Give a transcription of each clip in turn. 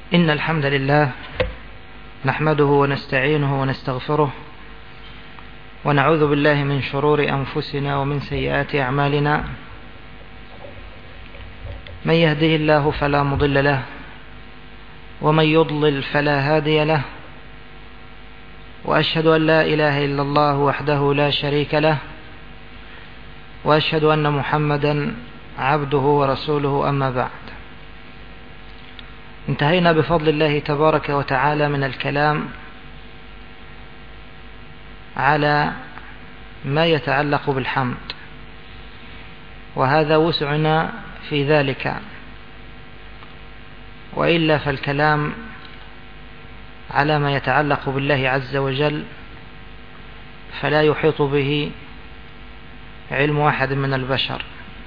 إن الحمد لله نحمده ونستعينه ونستغفره ونعوذ بالله من شرور أنفسنا ومن سيئات أعمالنا. من يهده الله فلا مضل له ومن يضلل فلا هادي له، وأشهد أن لا إله إلا الله وحده لا شريك له، وأشهد أن محمدا عبده ورسوله. أما بعد، انتهينا بفضل الله تبارك وتعالى من الكلام على ما يتعلق بالحمد، وهذا وسعنا في ذلك، وإلا فالكلام على ما يتعلق بالله عز وجل فلا يحيط به علم أحد من البشر.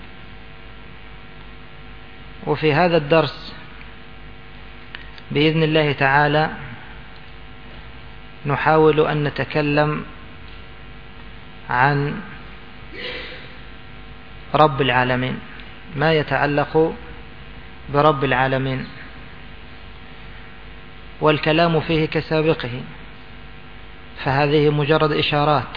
وفي هذا الدرس بإذن الله تعالى نحاول أن نتكلم عن رب العالمين، ما يتعلق برب العالمين، والكلام فيه كسابقه، فهذه مجرد إشارات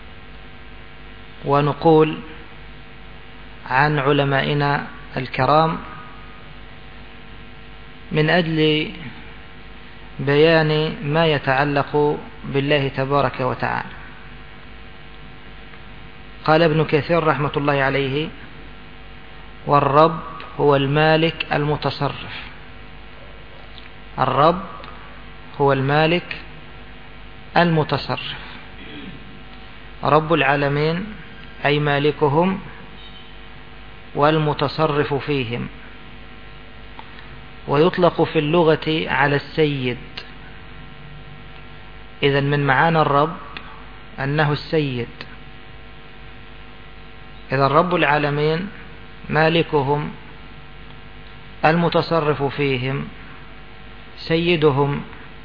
ونقول عن علمائنا الكرام من أجل بيان ما يتعلق بالله تبارك وتعالى. قال ابن كثير رحمة الله عليه: والرب هو المالك المتصرف. الرب هو المالك المتصرف، رب العالمين أي مالكهم والمتصرف فيهم. ويطلق في اللغة على السيد. إذن من معاني الرب أنه السيد. إذن رب العالمين مالكهم المتصرف فيهم سيدهم.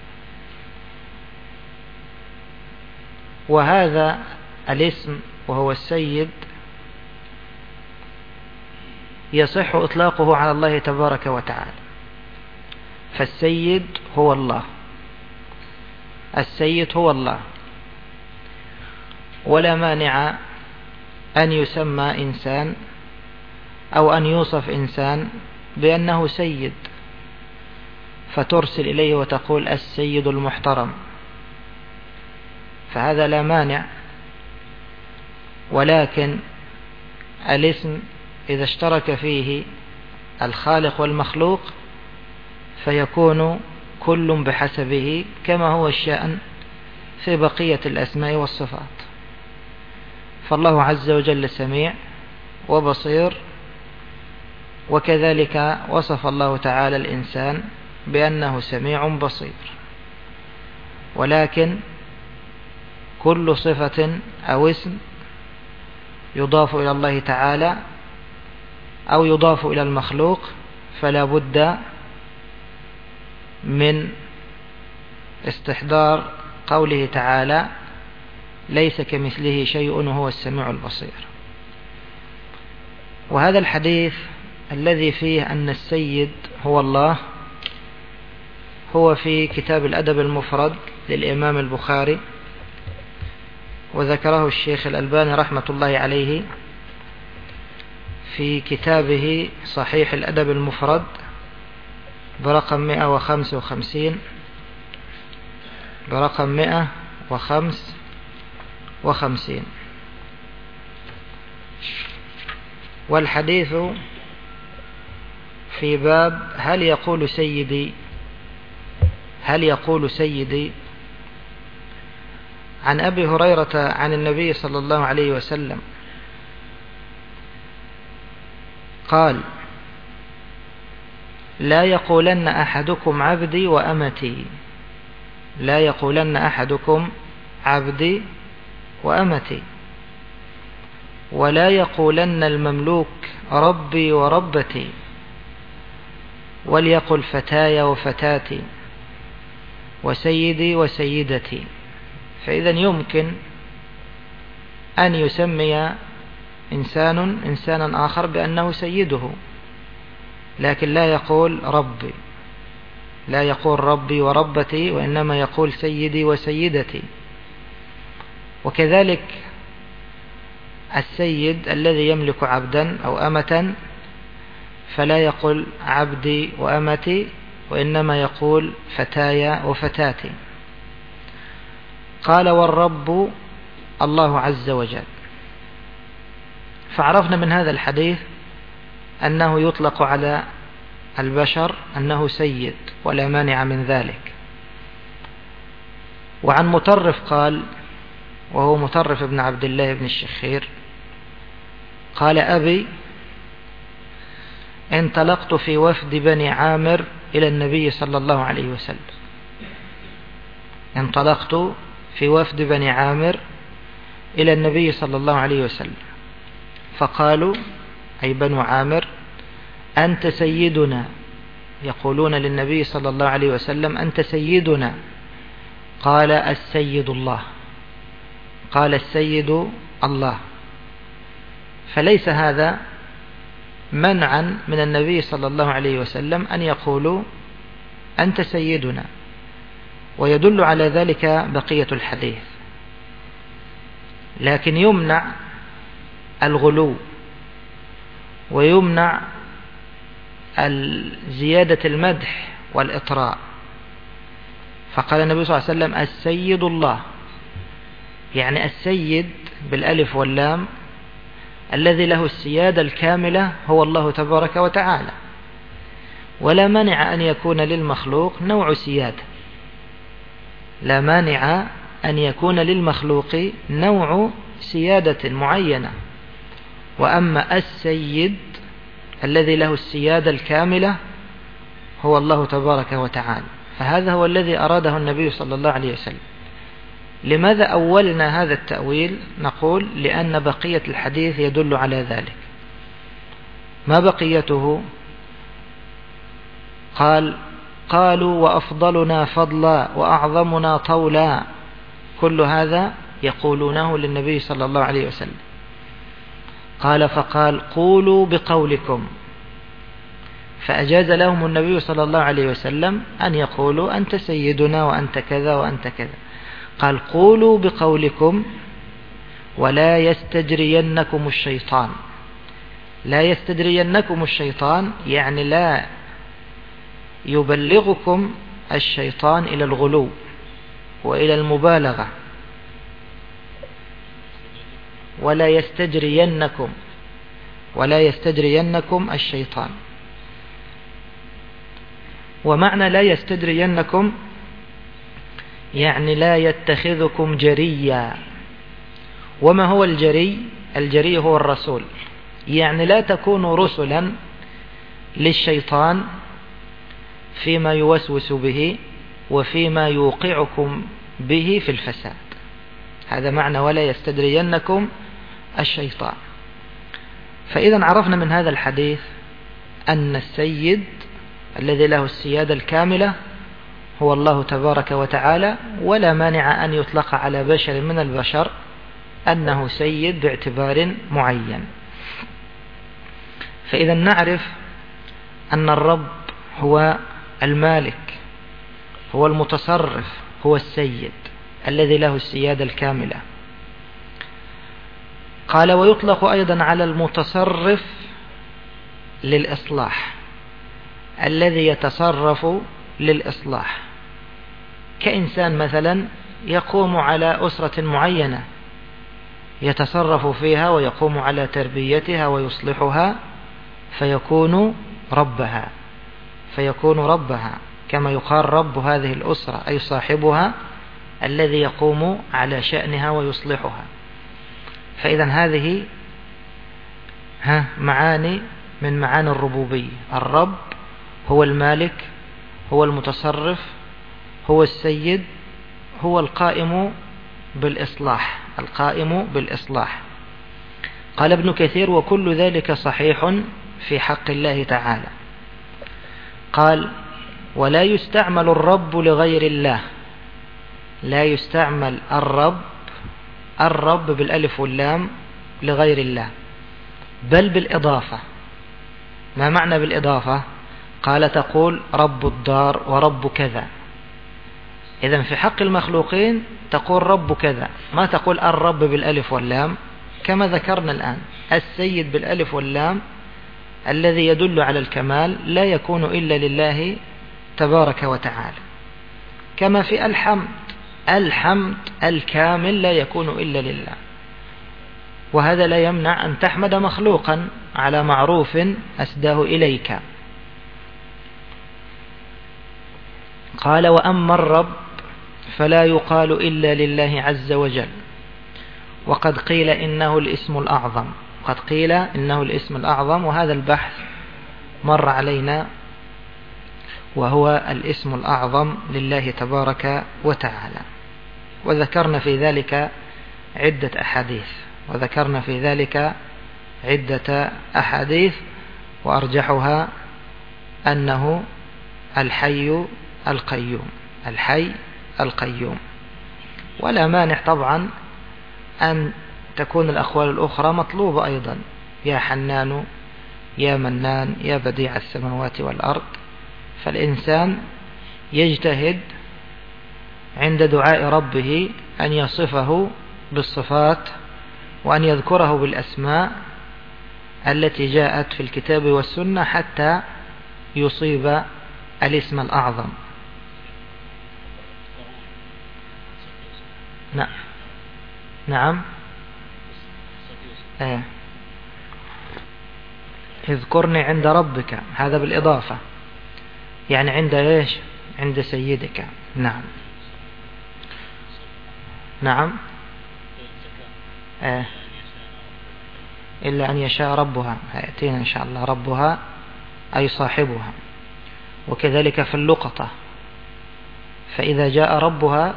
وهذا الاسم وهو السيد يصح إطلاقه على الله تبارك وتعالى، فالسيد هو الله، السيد هو الله، ولا مانع أن يسمى إنسان أو أن يوصف إنسان بأنه سيد، فترسل إليه وتقول السيد المحترم، فهذا لا مانع. ولكن الاسم إذا اشترك فيه الخالق والمخلوق فيكون كل بحسبه، كما هو الشأن في بقية الأسماء والصفات. فالله عز وجل سميع وبصير، وكذلك وصف الله تعالى الإنسان بأنه سميع بصير. ولكن كل صفة أو اسم يضاف إلى الله تعالى أو يضاف إلى المخلوق فلا بد من استحضار قوله تعالى: ليس كمثله شيء وهو السميع البصير. وهذا الحديث الذي فيه أن السيد هو الله هو في كتاب الأدب المفرد للإمام البخاري، وذكره الشيخ الألباني رحمة الله عليه في كتابه صحيح الأدب المفرد برقم 155 برقم 155. والحديث في باب هل يقول سيدي عن أبي هريرة عن النبي صلى الله عليه وسلم قال: لا يقولن أحدكم عبدي وأمتي، لا يقولن أحدكم عبدي وأمتي، ولا يقولن المملوك ربي وربتي، وليقل فتاي وفتاتي وسيدي وسيدتي. فإذا يمكن أن يسمي إنسانا آخر بأنه سيده، لكن لا يقول ربي. لا يقول ربي وربتي، وإنما يقول سيدي وسيدتي. وكذلك السيد الذي يملك عبدا أو أمة فلا يقول عبدي وأمتي، وإنما يقول فتايا وفتاتي. قال والرب الله عز وجل. فعرفنا من هذا الحديث أنه يطلق على البشر أنه سيد ولا مانع من ذلك. وعن مطرف قال، وهو مطرف بن عبد الله بن الشخير، قال أبي انطلقت في وفد بني عامر إلى النبي صلى الله عليه وسلم. انطلقت في وفد بني عامر إلى النبي صلى الله عليه وسلم، فقالوا أي بنو عامر أنت سيدنا، يقولون للنبي صلى الله عليه وسلم أنت سيدنا. قال السيد الله، قال السيد الله. فليس هذا منعا من النبي صلى الله عليه وسلم أن يقولوا أنت سيدنا، ويدل على ذلك بقية الحديث. لكن يمنع الغلو، ويمنع زيادة المدح والإطراء. فقال النبي صلى الله عليه وسلم السيد الله، يعني السيد بالألف واللام الذي له السيادة الكاملة هو الله تبارك وتعالى، ولا مانع أن يكون للمخلوق نوع سيادة، لا مانع أن يكون للمخلوق نوع سيادة معينة. وأما السيد الذي له السيادة الكاملة هو الله تبارك وتعالى، فهذا هو الذي أراده النبي صلى الله عليه وسلم. لماذا أولنا هذا التأويل؟ نقول لأن بقية الحديث يدل على ذلك. ما بقيته؟ قالوا وأفضلنا فضلا وأعظمنا طولا، كل هذا يقولونه للنبي صلى الله عليه وسلم. قال فقال قولوا بقولكم، فأجاز لهم النبي صلى الله عليه وسلم أن يقولوا أنت سيدنا وأنت كذا وأنت كذا. قال قولوا بقولكم ولا يستجرينكم الشيطان. لا يستجرينكم الشيطان يعني لا يبلغكم الشيطان إلى الغلو وإلى المبالغة. ولا يستجرينكم الشيطان. ومعنى لا يستجرينكم يعني لا يتخذكم جريا. وما هو الجري؟ الجري هو الرسول، يعني لا تكونوا رسلا للشيطان فيما يوسوس به وفيما يوقعكم به في الفساد. هذا معنى ولا يستدرينكم الشيطان. فإذا عرفنا من هذا الحديث أن السيد الذي له السيادة الكاملة هو الله تبارك وتعالى، ولا مانع أن يطلق على بشر من البشر أنه سيد باعتبار معين. فإذا نعرف أن الرب هو المالك، هو المتصرف، هو السيد الذي له السيادة الكاملة. قال ويطلق أيضا على المتصرف للإصلاح، الذي يتصرف للإصلاح، كإنسان مثلا يقوم على أسرة معينة يتصرف فيها ويقوم على تربيتها ويصلحها فيكون ربها كما يقال رب هذه الأسرة أي صاحبها الذي يقوم على شأنها ويصلحها. فإذا هذه معاني من معاني الربوبية. الرب هو المالك، هو المتصرف، هو السيد، هو القائم بالإصلاح. قال ابن كثير وكل ذلك صحيح في حق الله تعالى. قال ولا يستعمل الرب لغير الله. لا يستعمل الرب بالألف واللام لغير الله، بل بالإضافة. ما معنى بالإضافة؟ قال تقول رب الدار ورب كذا. إذن في حق المخلوقين تقول رب كذا، ما تقول الرب بالألف واللام كما ذكرنا الآن. السيد بالألف واللام الذي يدل على الكمال لا يكون إلا لله تبارك وتعالى، كما في الحمد الكامل لا يكون إلا لله، وهذا لا يمنع أن تحمد مخلوقا على معروف أسداه إليك. قال وأما الرب فلا يقال إلا لله عز وجل، وقد قيل إنه الاسم الأعظم. قد قيل إنه الاسم الأعظم، وهذا البحث مر علينا، وهو الاسم الأعظم لله تبارك وتعالى. وذكرنا في ذلك عدة أحاديث، وأرجحها أنه الحي القيوم. ولا مانع طبعا أن تكون الأقوال الأخرى مطلوبة أيضا، يا حنان يا منان يا بديع السماوات والأرض. فالإنسان يجتهد عند دعاء ربه أن يصفه بالصفات، وأن يذكره بالأسماء التي جاءت في الكتاب والسنة حتى يصيب الاسم الأعظم. نعم. اذكرني عند ربك، هذا بالإضافة، يعني عند ايش؟ عند سيدك. نعم. إلا أن يشاء ربها، هيأتينا إن شاء الله ربها أي صاحبها. وكذلك في اللقطة، فإذا جاء ربها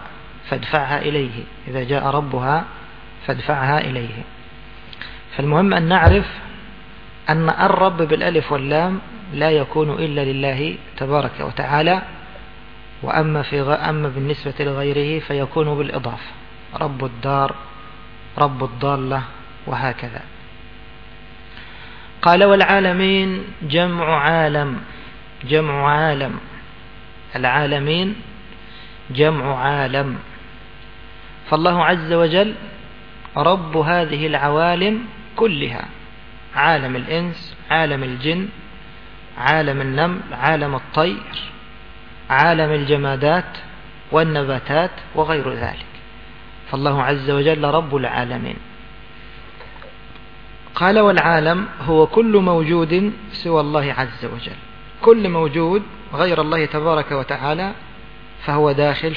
فادفعها إليه. فالمهم أن نعرف أن الرب بالألف واللام لا يكون إلا لله تبارك وتعالى، أما بالنسبة لغيره فيكون بالإضافة، رب الدار، رب الضالة، وهكذا. قال والعالمين جمع عالم. العالمين جمع عالم. فالله عز وجل رب هذه العوالم كلها، عالم الإنس، عالم الجن، عالم النمل، عالم الطير، عالم الجمادات والنباتات وغير ذلك. فالله عز وجل رب العالمين. قال والعالم هو كل موجود سوى الله عز وجل، كل موجود غير الله تبارك وتعالى فهو داخل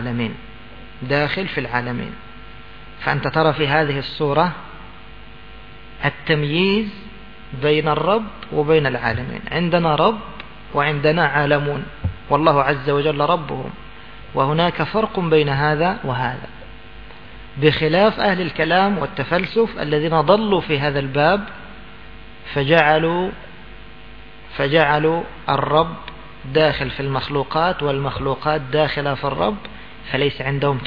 في العالمين. فأنت ترى في هذه الصورة التمييز بين الرب وبين العالمين. عندنا رب وعندنا عالمون، والله عز وجل ربهم، وهناك فرق بين هذا وهذا، بخلاف أهل الكلام والتفلسف الذين ضلوا في هذا الباب، فجعلوا الرب داخل في المخلوقات والمخلوقات داخلة في الرب، فليس عندهم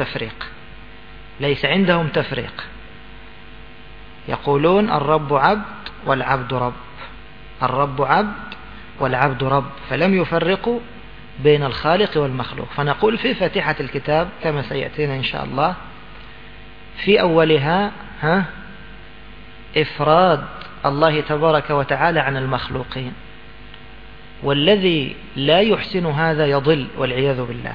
تفريق. يقولون الرب عبد والعبد رب، الرب عبد والعبد رب، فلم يفرقوا بين الخالق والمخلوق. فنقول في فاتحة الكتاب كما سيأتينا إن شاء الله في أولها إفراد الله تبارك وتعالى عن المخلوقين، والذي لا يحسن هذا يضل والعياذ بالله.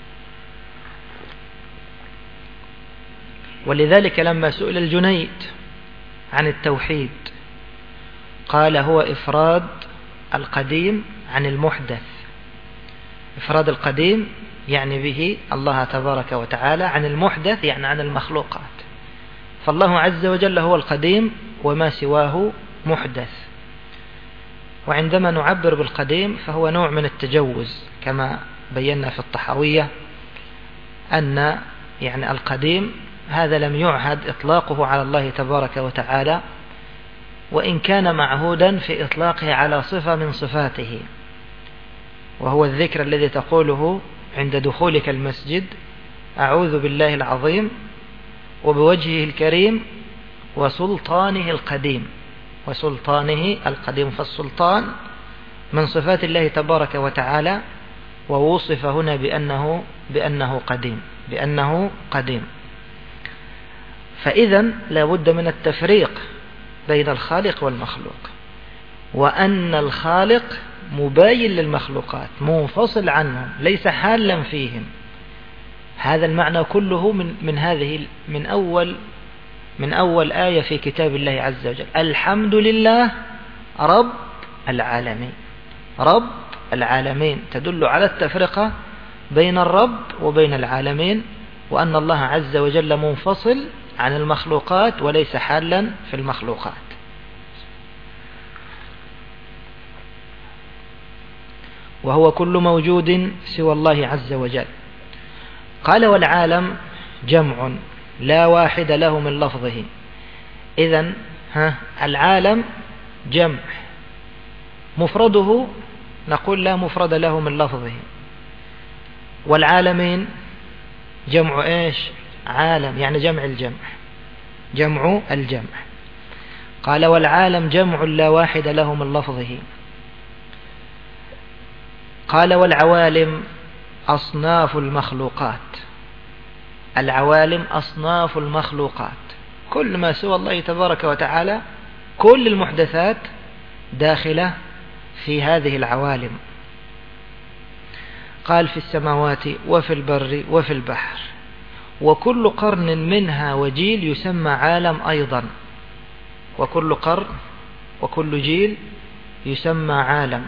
ولذلك لما سئل الجنيد عن التوحيد قال هو إفراد القديم عن المحدث. إفراد القديم يعني به الله تبارك وتعالى، عن المحدث يعني عن المخلوقات. فالله عز وجل هو القديم وما سواه محدث. وعندما نعبر بالقديم فهو نوع من التجوز، كما بينا في الطحاوية أن يعني القديم هذا لم يعهد إطلاقه على الله تبارك وتعالى، وإن كان معهودا في إطلاقه على صفة من صفاته، وهو الذكر الذي تقوله عند دخولك المسجد: أعوذ بالله العظيم وبوجهه الكريم وسلطانه القديم. فالسلطان من صفات الله تبارك وتعالى، ووصف هنا بأنه قديم. فإذا لا بد من التفريق بين الخالق والمخلوق، وأن الخالق مباين للمخلوقات منفصل عنهم ليس حالا فيهم. هذا المعنى كله من أول آية في كتاب الله عز وجل: الحمد لله رب العالمين. رب العالمين تدل على التفرقة بين الرب وبين العالمين، وأن الله عز وجل منفصل عن المخلوقات وليس حالا في المخلوقات. وهو كل موجود سوى الله عز وجل. قال: والعالم جمع لا واحد له من لفظه. إذن العالم جمع، مفرده نقول لا مفرد له من لفظه. والعالمين جمع إيش؟ عالم، يعني جمع الجمع. قال: والعالم جمع لا واحد له من لفظه. قال: والعوالم أصناف المخلوقات. العوالم أصناف المخلوقات، كل ما سوى الله تبارك وتعالى، كل المحدثات داخلة في هذه العوالم. قال: في السماوات وفي البر وفي البحر، وكل قرن منها وجيل يسمى عالم أيضا. وكل قرن وكل جيل يسمى عالم.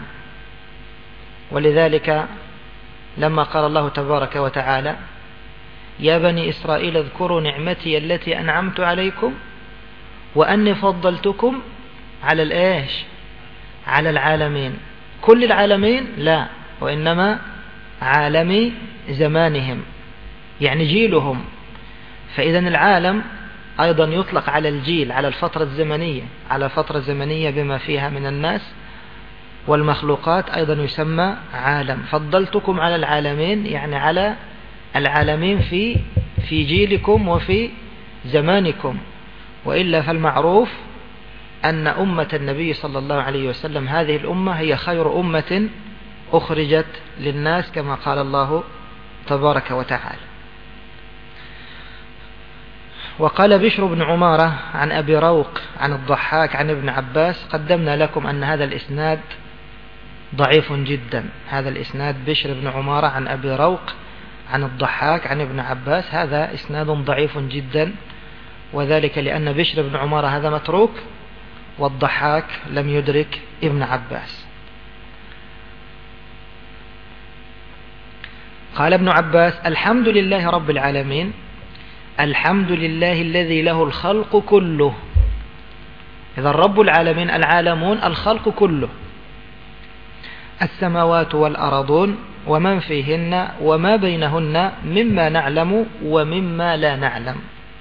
ولذلك لما قال الله تبارك وتعالى: يا بني إسرائيل اذكروا نعمتي التي أنعمت عليكم وأني فضلتكم على على العالمين. كل العالمين لا، وإنما عالمي زمانهم، يعني جيلهم. فإذا العالم أيضا يطلق على الجيل، على الفترة الزمنية بما فيها من الناس والمخلوقات، أيضا يسمى عالم. فضلتكم على العالمين، يعني على العالمين في جيلكم وفي زمانكم. وإلا فالمعروف أن أمة النبي صلى الله عليه وسلم هذه الأمة هي خير أمة أخرجت للناس، كما قال الله تبارك وتعالى. وقال بشر بن عمارة عن أبي روق عن الضحاك عن ابن عباس: قدمنا لكم أن هذا الإسناد ضعيف جدا. هذا الإسناد بشر بن عمارة عن أبي روق عن الضحاك عن ابن عباس، هذا إسناد ضعيف جدا، وذلك لأن بشر بن عمارة هذا متروك، والضحاك لم يدرك ابن عباس. قال ابن عباس: الحمد لله رب العالمين، الحمد لله الذي له الخلق كله. إذا رب العالمين العالمون الخلق كله، السماوات والأرضون ومن فيهن وما بينهن، مما نعلم ومما لا نعلم.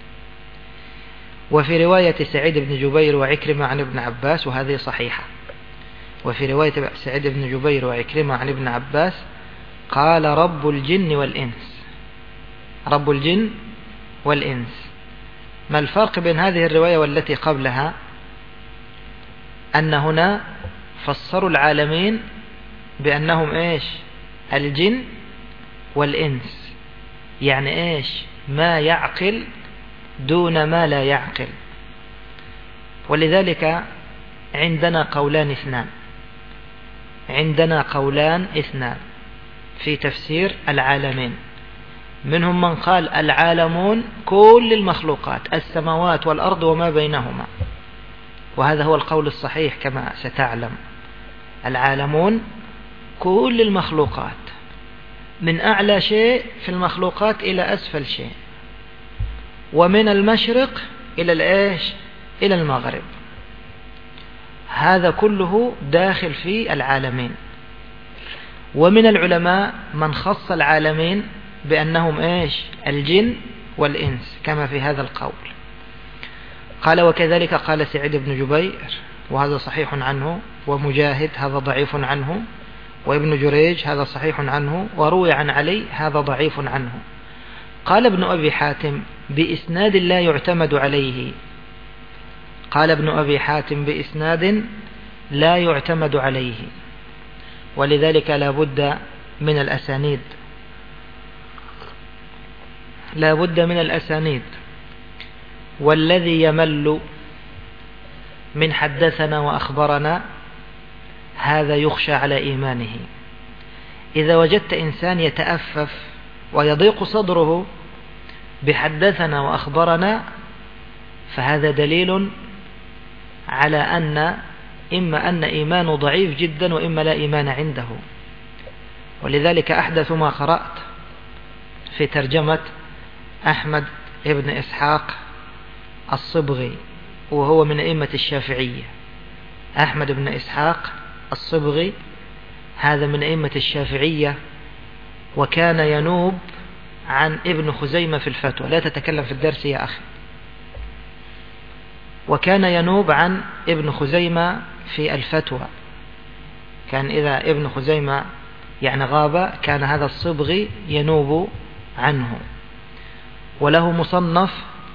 وفي رواية سعيد بن جبير وعكرمة عن ابن عباس، وهذه صحيحة، وفي رواية سعيد بن جبير وعكرمة عن ابن عباس قال: رب الجن والإنس. رب الجن والإنس. ما الفرق بين هذه الرواية والتي قبلها؟ أن هنا فسروا العالمين بأنهم الجن والإنس، يعني ما يعقل دون ما لا يعقل. ولذلك عندنا قولان اثنان في تفسير العالمين. منهم من قال العالمون كل المخلوقات، السماوات والأرض وما بينهما، وهذا هو القول الصحيح كما ستعلم. العالمون كل المخلوقات، من أعلى شيء في المخلوقات إلى أسفل شيء، ومن المشرق إلى المغرب، هذا كله داخل في العالمين. ومن العلماء من خص العالمين بأنهم الجن والإنس، كما في هذا القول. قال: وكذلك قال سعيد بن جبير، وهذا صحيح عنه، ومجاهد هذا ضعيف عنه، وابن جريج هذا صحيح عنه، وروي عن علي هذا ضعيف عنه. قال ابن أبي حاتم: بإسناد لا يعتمد عليه. قال ابن أبي حاتم: بإسناد لا يعتمد عليه. ولذلك لا بد من الأسانيد، لا بد من الأسانيد. والذي يمل من حدثنا وأخبرنا هذا يخشى على إيمانه. إذا وجدت إنسان يتأفف ويضيق صدره بحدثنا وأخبرنا فهذا دليل على أن إما أن إيمانه ضعيف جدا وإما لا إيمان عنده. ولذلك أحدث ما قرأت في ترجمة أحمد ابن إسحاق الصبغي، وهو من أئمة الشافعية. أحمد بن إسحاق الصبغي هذا من أئمة الشافعية، وكان ينوب عن ابن خزيمة في الفتوى. لا تتكلم في الدرس يا أخي. وكان ينوب عن ابن خزيمة في الفتوى. كان إذا ابن خزيمة يعني غاب كان هذا الصبغي ينوب عنه. وله مصنف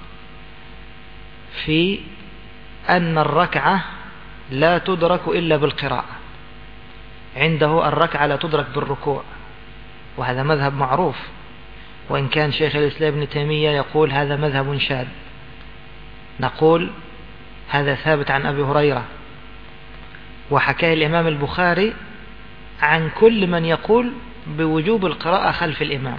في أن الركعة لا تدرك إلا بالقراءة. عنده الركعة لا تدرك بالركوع، وهذا مذهب معروف، وإن كان شيخ الإسلام ابن تيمية يقول هذا مذهب شاذ. نقول هذا ثابت عن أبي هريرة، وحكاه الإمام البخاري عن كل من يقول بوجوب القراءة خلف الإمام.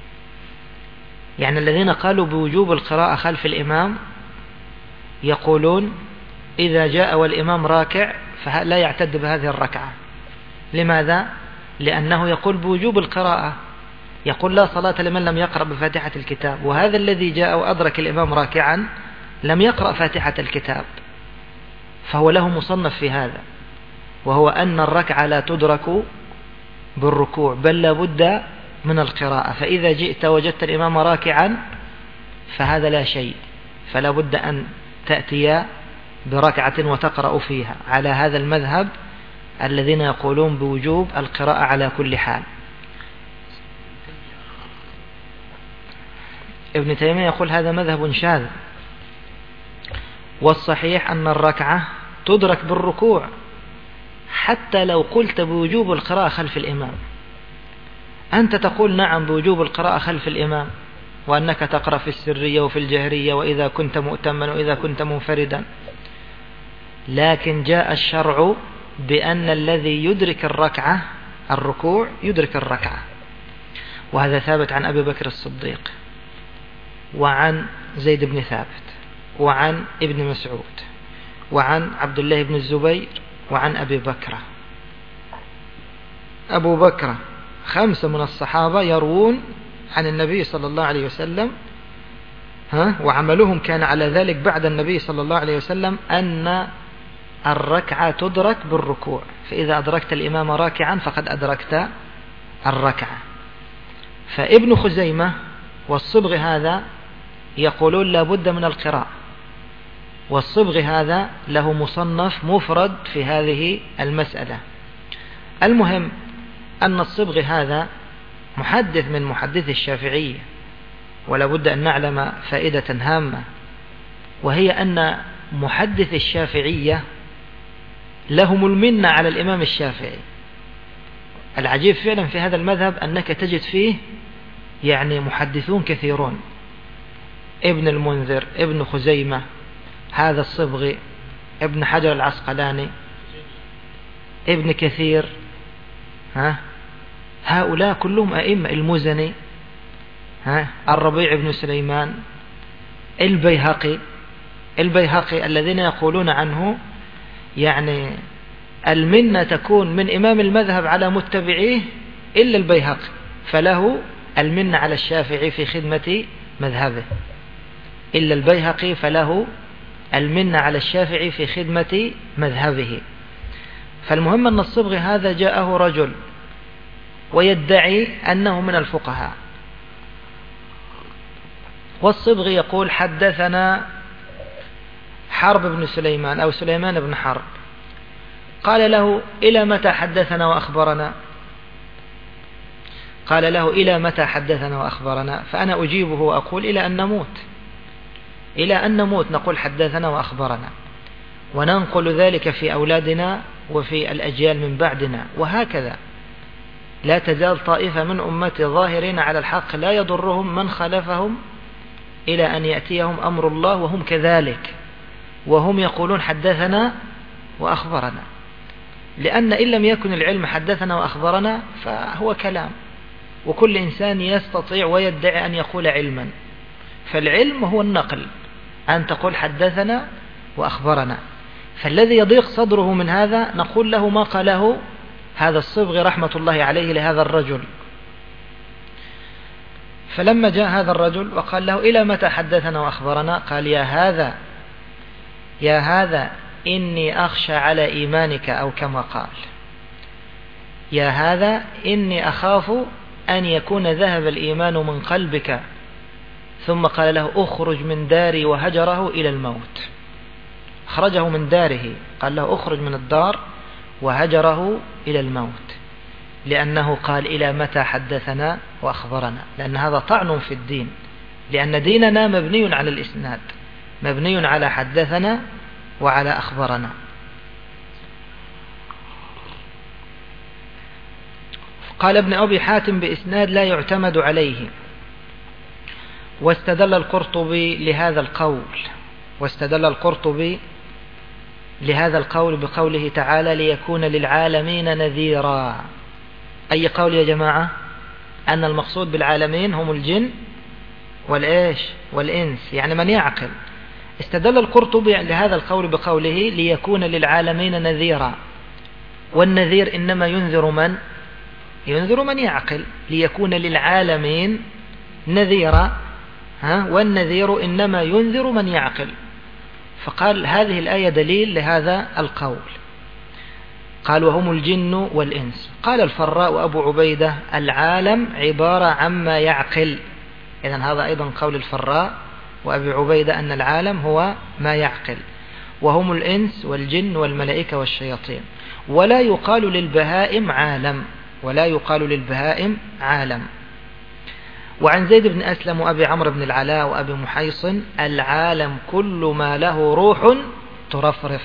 يعني الذين قالوا بوجوب القراءة خلف الإمام يقولون إذا جاء والإمام راكع فلا يعتد بهذه الركعة. لماذا؟ لأنه يقول بوجوب القراءة، يقول لا صلاة لمن لم يقرأ بفاتحة الكتاب. وهذا الذي جاء وأدرك الإمام راكعا لم يقرأ فاتحة الكتاب، فهو له مصنف في هذا، وهو أن الركعة لا تدرك بالركوع بل لا بد من القراءة. فإذا جئت وجدت الإمام راكعا فهذا لا شيء، فلا بد أن تأتي بركعة وتقرأ فيها، على هذا المذهب الذين يقولون بوجوب القراءة على كل حال. ابن تيمية يقول هذا مذهب شاذ، والصحيح أن الركعة تدرك بالركوع حتى لو قلت بوجوب القراءة خلف الإمام. أنت تقول نعم بوجوب القراءة خلف الإمام، وأنك تقرأ في السرية وفي الجهرية وإذا كنت مؤتما وإذا كنت منفردا، لكن جاء الشرع بأن الذي يدرك الركعة الركوع يدرك الركعة. وهذا ثابت عن أبي بكر الصديق، وعن زيد بن ثابت، وعن ابن مسعود، وعن عبد الله بن الزبير، وعن أبي بكر. أبو بكر 5 من الصحابة يروون عن النبي صلى الله عليه وسلم، وعملهم كان على ذلك بعد النبي صلى الله عليه وسلم، أن الركعة تدرك بالركوع، فإذا أدركت الإمام راكعا فقد أدركت الركعة. فابن خزيمة والصبغ هذا يقولون لا بد من القراءة، والصبغ هذا له مصنف مفرد في هذه المسألة. المهم أن الصبغ هذا محدث من محدث الشافعية، ولا بد أن نعلم فائدة هامة، وهي أن محدث الشافعية لهم المنة على الإمام الشافعي. العجيب فعلا في هذا المذهب أنك تجد فيه يعني محدثون كثيرون، ابن المنذر، ابن خزيمة، هذا الصبغي، ابن حجر العسقلاني، ابن كثير، هؤلاء كلهم أئمة، المزني، الربيع بن سليمان، البيهقي الذين يقولون عنه يعني المنة تكون من إمام المذهب على متبعيه إلا البيهقي، فله المنة على الشافعي في خدمة مذهبه، إلا البيهقي فله المنة على الشافعي في خدمة مذهبه. فالمهم أن الصبغ هذا جاءه رجل ويدعي أنه من الفقهاء، والصبغ يقول حدثنا حرب بن سليمان أو سليمان بن حرب. قال له إلى متى حدثنا وأخبرنا؟ قال له إلى متى حدثنا وأخبرنا؟ فأنا أجيبه وأقول إلى أن نموت، إلى أن نموت نقول حدثنا وأخبرنا، وننقل ذلك في أولادنا وفي الأجيال من بعدنا، وهكذا لا تزال طائفة من أمتي ظاهرين على الحق لا يضرهم من خالفهم إلى أن يأتيهم أمر الله وهم كذلك، وهم يقولون حدثنا وأخبرنا. لأن إن لم يكن العلم حدثنا وأخبرنا فهو كلام، وكل إنسان يستطيع ويدعي أن يقول علما، فالعلم هو النقل، أن تقول حدثنا وأخبرنا. فالذي يضيق صدره من هذا نقول له ما قاله هذا الصبغي رحمة الله عليه لهذا الرجل. فلما جاء هذا الرجل وقال له إلى متى حدثنا وأخبرنا؟ قال يا هذا إني أخشى على إيمانك، أو كما قال يا هذا إني أخاف أن يكون ذهب الإيمان من قلبك. ثم قال له أخرج من داري، وهجره إلى الموت. أخرجه من داره، قال له أخرج من الدار، وهجره إلى الموت، لأنه قال إلى متى حدثنا وأخبرنا، لأن هذا طعن في الدين، لأن ديننا مبني على الإسناد، مبني على حدثنا وعلى أخبرنا. قال ابن أبي حاتم بإسناد لا يعتمد عليه. واستدل القرطبي لهذا القول بقوله تعالى ليكون للعالمين نذيرا. أي قول يا جماعة؟ أن المقصود بالعالمين هم الجن والإنس، يعني من يعقل. استدل القرطبي لهذا القول بقوله ليكون للعالمين نذيرا، والنذير إنما ينذر من يعقل، ليكون للعالمين نذيرا، والنذير إنما ينذر من يعقل. فقال هذه الآية دليل لهذا القول. قال وهم الجن والإنس. قال الفراء وأبو عبيدة العالم عبارة عما يعقل. إذن هذا أيضا قول الفراء وأبي عبيدة أن العالم هو ما يعقل، وهم الإنس والجن والملائكة والشياطين. ولا يقال للبهائم عالم. وعن زيد بن أسلم وأبي عمرو بن العلاء وأبي محيصن العالم كل ما له روح ترفرف.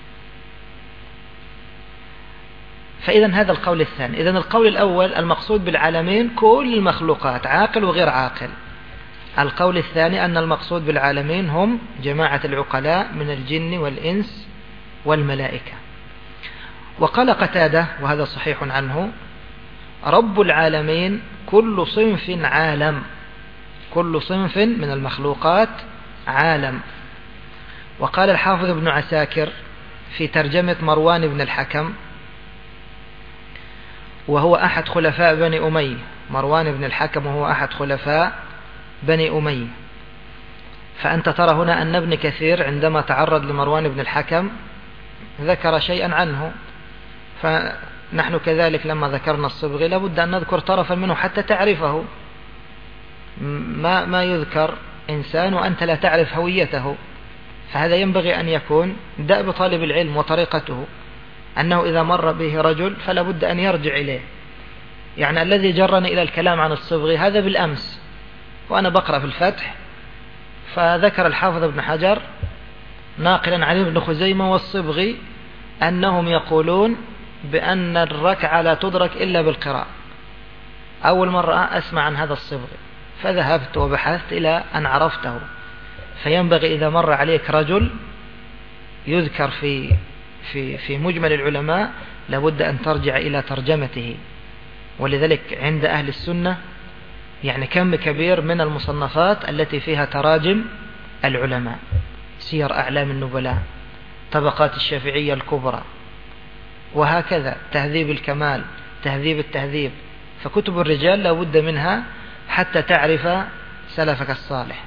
فإذا هذا القول الثاني. إذن القول الأول المقصود بالعالمين كل المخلوقات، عاقل وغير عاقل. القول الثاني أن المقصود بالعالمين هم جماعة العقلاء من الجن والإنس والملائكة. وقال قتادة وهذا صحيح عنه رب العالمين كل صنف عالم، كل صنف من المخلوقات عالم. وقال الحافظ ابن عساكر في ترجمة مروان بن الحكم، وهو أحد خلفاء بني أمية، مروان بن الحكم وهو أحد خلفاء بني أمية. فأنت ترى هنا أن ابن كثير عندما تعرض لمروان بن الحكم ذكر شيئا عنه، فنحن كذلك لما ذكرنا الصبغي لابد أن نذكر طرفا منه حتى تعرفه. ما يذكر إنسان وأنت لا تعرف هويته، فهذا ينبغي أن يكون دأب طالب العلم وطريقته، أنه إذا مر به رجل فلا بد أن يرجع إليه. يعني الذي جرني إلى الكلام عن الصبغي هذا بالأمس وأنا بقرأ في الفتح، فذكر الحافظ ابن حجر ناقلا عن ابن خزيمة والصبغي أنهم يقولون بأن الركعة لا تدرك إلا بالقراءة. أول مرة أسمع عن هذا الصبغي، فذهبت وبحثت إلى أن عرفته. فينبغي إذا مر عليك رجل يذكر في مجمل العلماء لابد أن ترجع إلى ترجمته. ولذلك عند أهل السنة يعني كم كبير من المصنفات التي فيها تراجم العلماء، سير أعلام النبلاء، طبقات الشافعية الكبرى، وهكذا تهذيب الكمال، تهذيب التهذيب. فكتب الرجال لا بد منها حتى تعرف سلفك الصالح.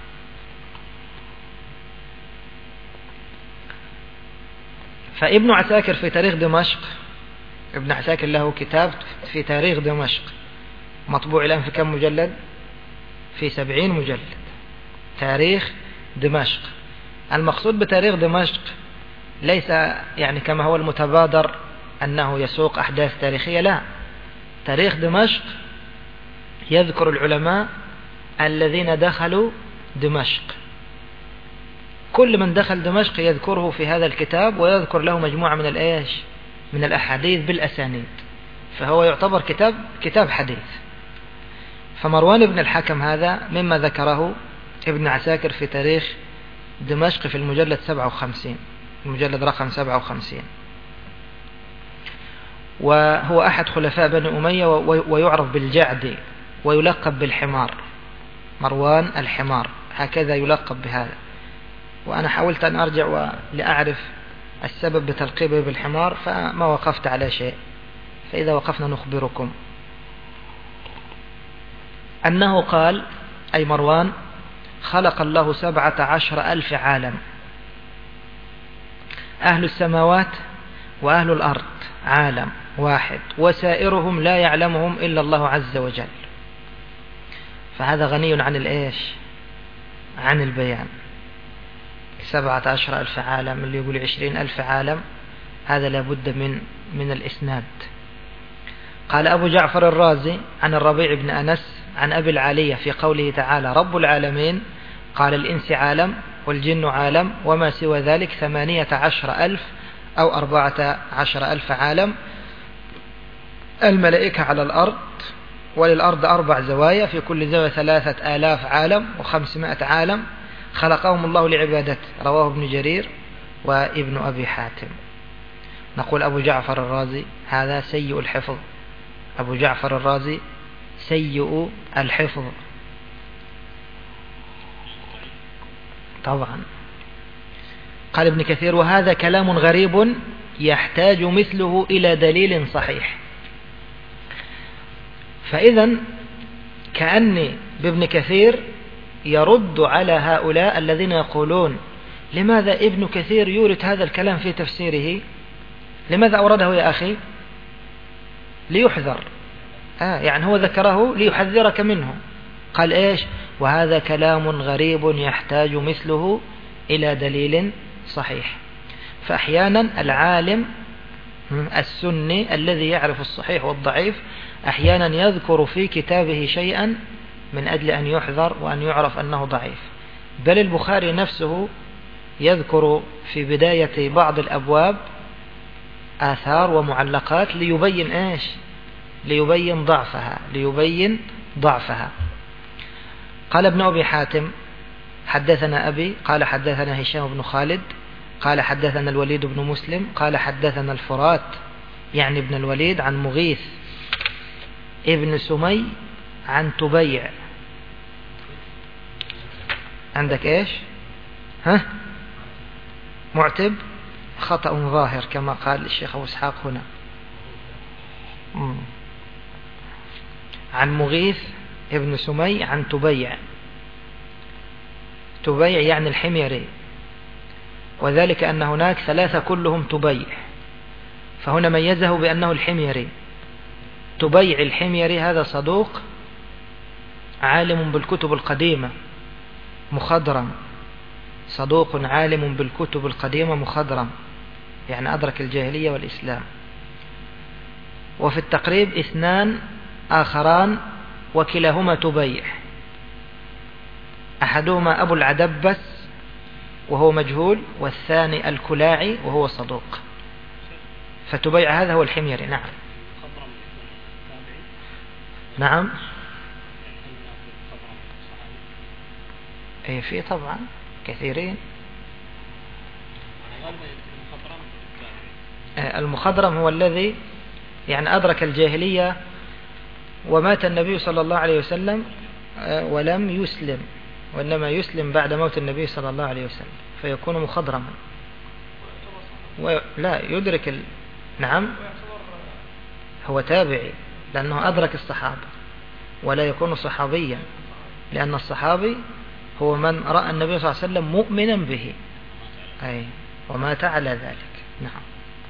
فابن عساكر في تاريخ دمشق، ابن عساكر له كتاب في تاريخ دمشق مطبوع الآن في كم مجلد؟ في 70 مجلد. تاريخ دمشق. المقصود بتاريخ دمشق ليس يعني كما هو المتبادر أنه يسوق أحداث تاريخية، لا. تاريخ دمشق يذكر العلماء الذين دخلوا دمشق، كل من دخل دمشق يذكره في هذا الكتاب، ويذكر له مجموعة من الأحاديث بالأسانيد. فهو يعتبر كتاب حديث. فمروان بن الحكم هذا مما ذكره ابن عساكر في تاريخ دمشق في المجلد 57، المجلد رقم 57. وهو أحد خلفاء بني أمية ويعرف بالجعد ويلقب بالحمار، مروان الحمار هكذا يلقب بهذا. وأنا حاولت أن أرجع لأعرف السبب بتلقيبه بالحمار فما وقفت على شيء، فإذا وقفنا نخبركم أنه قال، أي مروان: خلق الله 17,000 عالم، أهل السماوات وأهل الأرض عالم واحد، وسائرهم لا يعلمهم إلا الله عز وجل. فهذا غني عن الإيش؟ عن البيان. 17,000 عالم، اللي يقول 20,000 عالم، هذا لابد من الإسناد. قال أبو جعفر الرازي عن الربيع بن أنس عن أبي العالية في قوله تعالى: رب العالمين، قال: الإنس عالم والجن عالم وما سوى ذلك 18,000 أو 14,000 عالم. الملائكة على الأرض، وللأرض 4 زوايا، في كل زاوية 3,000 عالم و500 عالم، خلقهم الله لعبادته. رواه ابن جرير وابن أبي حاتم. نقول أبو جعفر الرازي هذا سيء الحفظ، أبو جعفر الرازي سيء الحفظ طبعا. قال ابن كثير: وهذا كلام غريب يحتاج مثله إلى دليل صحيح. فإذا كأني بابن كثير يرد على هؤلاء الذين يقولون: لماذا ابن كثير يورد هذا الكلام في تفسيره؟ لماذا أورده يا أخي؟ ليحذر، يعني هو ذكره ليحذرك منه. قال إيش؟ وهذا كلام غريب يحتاج مثله إلى دليل صحيح. فأحيانا العالم السني الذي يعرف الصحيح والضعيف أحيانا يذكر في كتابه شيئا من أجل أن يحذر وأن يعرف أنه ضعيف. بل البخاري نفسه يذكر في بداية بعض الأبواب آثار ومعلقات ليبين إيش؟ ليبين ضعفها. قال ابن أبي حاتم: حدثنا أبي قال حدثنا هشام بن خالد قال حدثنا الوليد بن مسلم قال حدثنا الفرات، يعني ابن الوليد، عن مغيث ابن سمي عن تبيع. عندك إيش؟ معتب، خطأ ظاهر كما قال الشيخ أبو إسحاق هنا. عن مغيث ابن سمي عن تبيع. تبيع يعني الحميري، وذلك أن هناك 3 كلهم تبيع، فهنا ميزه بأنه الحميري. تبيع الحميري هذا صدوق عالم بالكتب القديمة مخضرم، صدوق عالم بالكتب القديمة مخضرم، يعني أدرك الجاهلية والإسلام. وفي التقريب 2 آخران وكلاهما تبيع، أحدهما أبو العدبس وهو مجهول، والثاني الكلاعي وهو صدوق. فتبيع هذا هو الحميري. نعم أي في طبعا كثيرين. المخضرم هو الذي يعني أدرك الجاهلية ومات النبي صلى الله عليه وسلم ولم يسلم، وإنما يسلم بعد موت النبي صلى الله عليه وسلم فيكون مخضرما لا يدرك نعم هو تابعي لأنه أدرك الصحابة، ولا يكون صحابيا لأن الصحابي هو من رأى النبي صلى الله عليه وسلم مؤمنا به أي ومات على ذلك. نعم.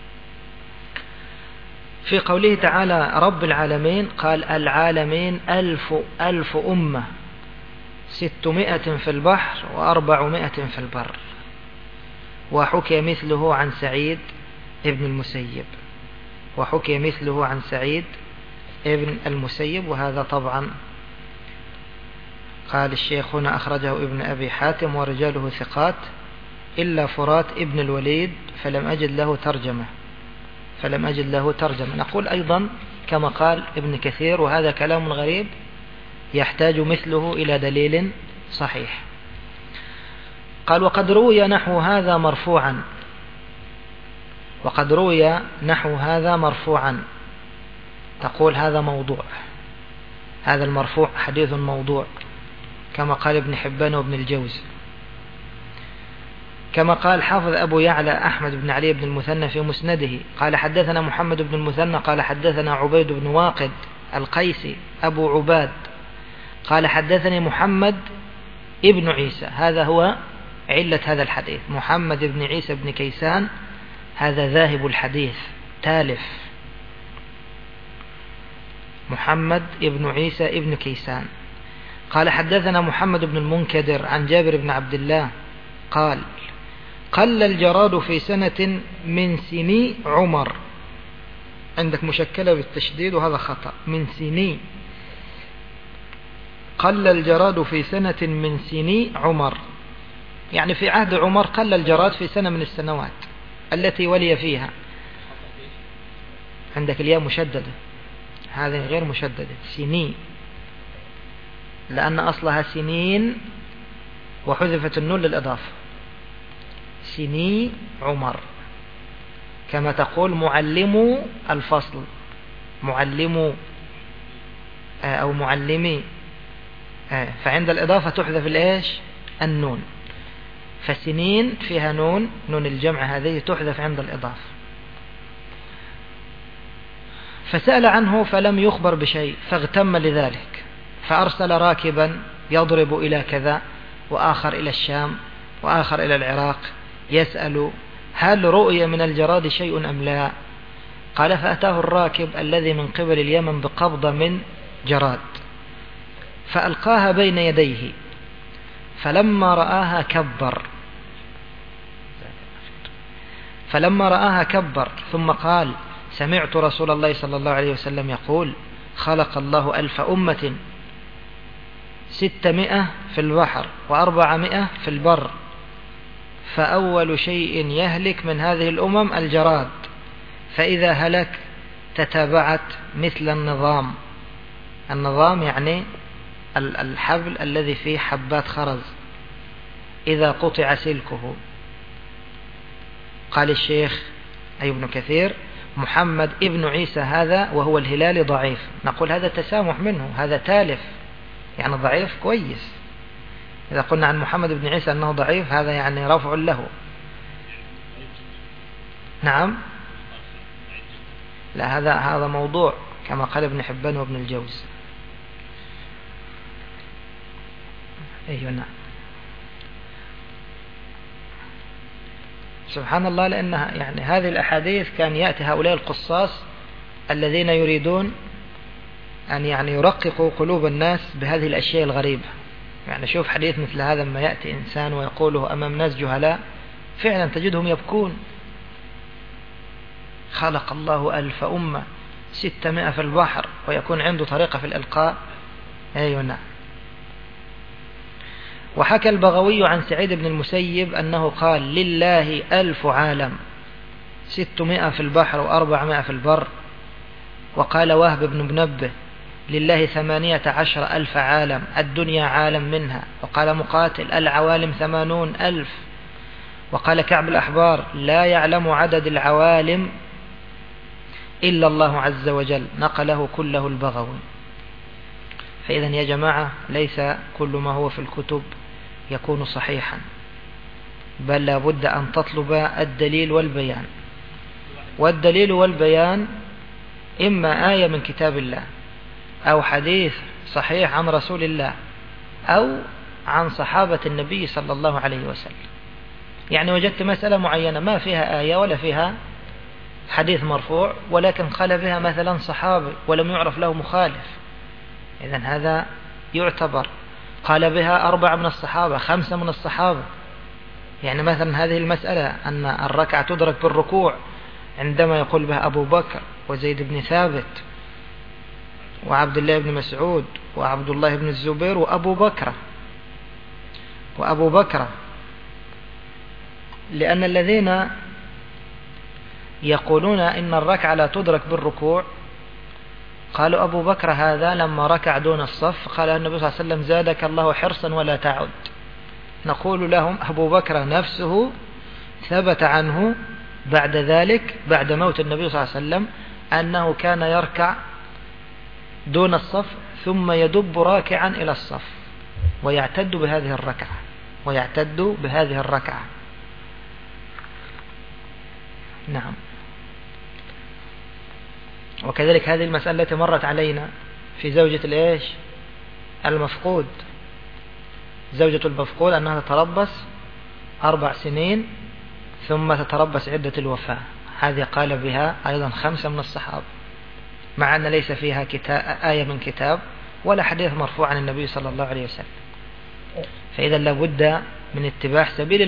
في قوله تعالى رب العالمين قال العالمين 1000 أمة 600 في البحر و400 في البر. وحكي مثله عن سعيد ابن المسيب، وحكي مثله عن سعيد ابن المسيب، وهذا طبعا قال الشيخ هنا أخرجه ابن أبي حاتم ورجاله ثقات إلا فرات ابن الوليد فلم أجد له ترجمة. نقول أيضا كما قال ابن كثير، وهذا كلام غريب يحتاج مثله إلى دليل صحيح. قال وقد روي نحو هذا مرفوعا، وقد روي نحو هذا مرفوعا، تقول هذا موضوع، هذا المرفوع حديث موضوع، كما قال ابن حبان وابن الجوزي. كما قال حافظ أبو يعلى أحمد بن علي بن المثنى في مسنده قال حدثنا محمد بن المثنى قال حدثنا عبيد بن واقد القيسي أبو عباد قال حدثني محمد ابن عيسى. هذا هو علة هذا الحديث، محمد بن عيسى بن كيسان هذا ذاهب الحديث تالف، محمد ابن عيسى ابن كيسان. قال حدثنا محمد بن المنكدر عن جابر بن عبد الله قال قل الجراد في سنة من سني عمر، عندك مشكلة بالتشديد وهذا خطأ، من سني، قل الجراد في سنة من سني عمر، يعني في عهد عمر قل الجراد في سنة من السنوات التي ولي فيها. عندك الياء مشددة، هذه غير مشددة، سني، لأن أصلها سنين وحذفت النون للإضافة، سني عمر، كما تقول معلم الفصل، معلم أو معلمي، فعند الإضافة تحذف الإيش؟ النون، فسنين فيها نون، نون الجمع هذه تحذف عند الإضافة. فسأل عنه فلم يخبر بشيء فاغتم لذلك، فأرسل راكبا يضرب إلى كذا وآخر إلى الشام وآخر إلى العراق يسأل هل رؤي من الجراد شيء أم لا؟ قال فأتاه الراكب الذي من قبل اليمن بقبضة من جراد فألقاها بين يديه، فلما رآها كبر ثم قال سمعت رسول الله صلى الله عليه وسلم يقول خلق الله 1000 أمة 600 في البحر و400 في البر، فأول شيء يهلك من هذه الأمم الجراد، فإذا هلك تتابعت مثل النظام، النظام يعني الحبل الذي فيه حبات خرز إذا قطع سلكه. قال الشيخ أي ابن كثير محمد ابن عيسى هذا وهو الهلالي ضعيف، نقول هذا تسامح منه، هذا تالف يعني ضعيف كويس. إذا قلنا عن محمد بن عيسى أنه ضعيف هذا يعني رفع له. نعم، لا هذا موضوع كما قال ابن حبان وابن الجوز. أيوة نعم. سبحان الله، لأنها يعني هذه الأحاديث كان يأتي هؤلاء القصاص الذين يريدون أن يعني يرققوا قلوب الناس بهذه الأشياء الغريبة. يعني شوف حديث مثل هذا لما يأتي إنسان ويقوله أمام ناس جهلاء فعلا تجدهم يبكون. خلق الله 1000 أمة 600 في البحر، ويكون عنده طريقة في الإلقاء. أيوة نعم. وحكى البغوي عن سعيد بن المسيب أنه قال لله 1000 عالم 600 في البحر و400 في البر. وقال وهب بن منبه لله 18,000 عالم الدنيا عالم منها. وقال مقاتل العوالم 80,000. وقال كعب الأحبار لا يعلم عدد العوالم إلا الله عز وجل، نقله كله البغوي. فإذا يا جماعة ليس كل ما هو في الكتب يكون صحيحا، بل لابد أن تطلب الدليل والبيان. والدليل والبيان إما آية من كتاب الله أو حديث صحيح عن رسول الله أو عن صحابة النبي صلى الله عليه وسلم. يعني وجدت مسألة معينة ما فيها آية ولا فيها حديث مرفوع، ولكن قال بها مثلا صحابي ولم يعرف له مخالف، إذن هذا يعتبر. قال بها 4 من الصحابة 5 من الصحابة. يعني مثلا هذه المسألة أن الركعة تدرك بالركوع عندما يقول بها أبو بكر وزيد بن ثابت وعبد الله بن مسعود وعبد الله بن الزبير وأبو بكر، لأن الذين يقولون إن الركعة لا تدرك بالركوع قالوا أبو بكر هذا لما ركع دون الصف قال النبي صلى الله عليه وسلم زادك الله حرصا ولا تعد. نقول لهم أبو بكر نفسه ثبت عنه بعد ذلك بعد موت النبي صلى الله عليه وسلم أنه كان يركع دون الصف ثم يدب راكعا إلى الصف ويعتد بهذه الركعة. نعم. وكذلك هذه المسألة التي مرت علينا في زوجة الإيش المفقود، زوجة المفقود أنها تتربص 4 سنين ثم تتربص عدة الوفاة. هذه قال بها أيضا 5 من الصحابة، مع أن ليس فيها آية من كتاب ولا حديث مرفوع عن النبي صلى الله عليه وسلم. فإذا لابد من اتباع سبيل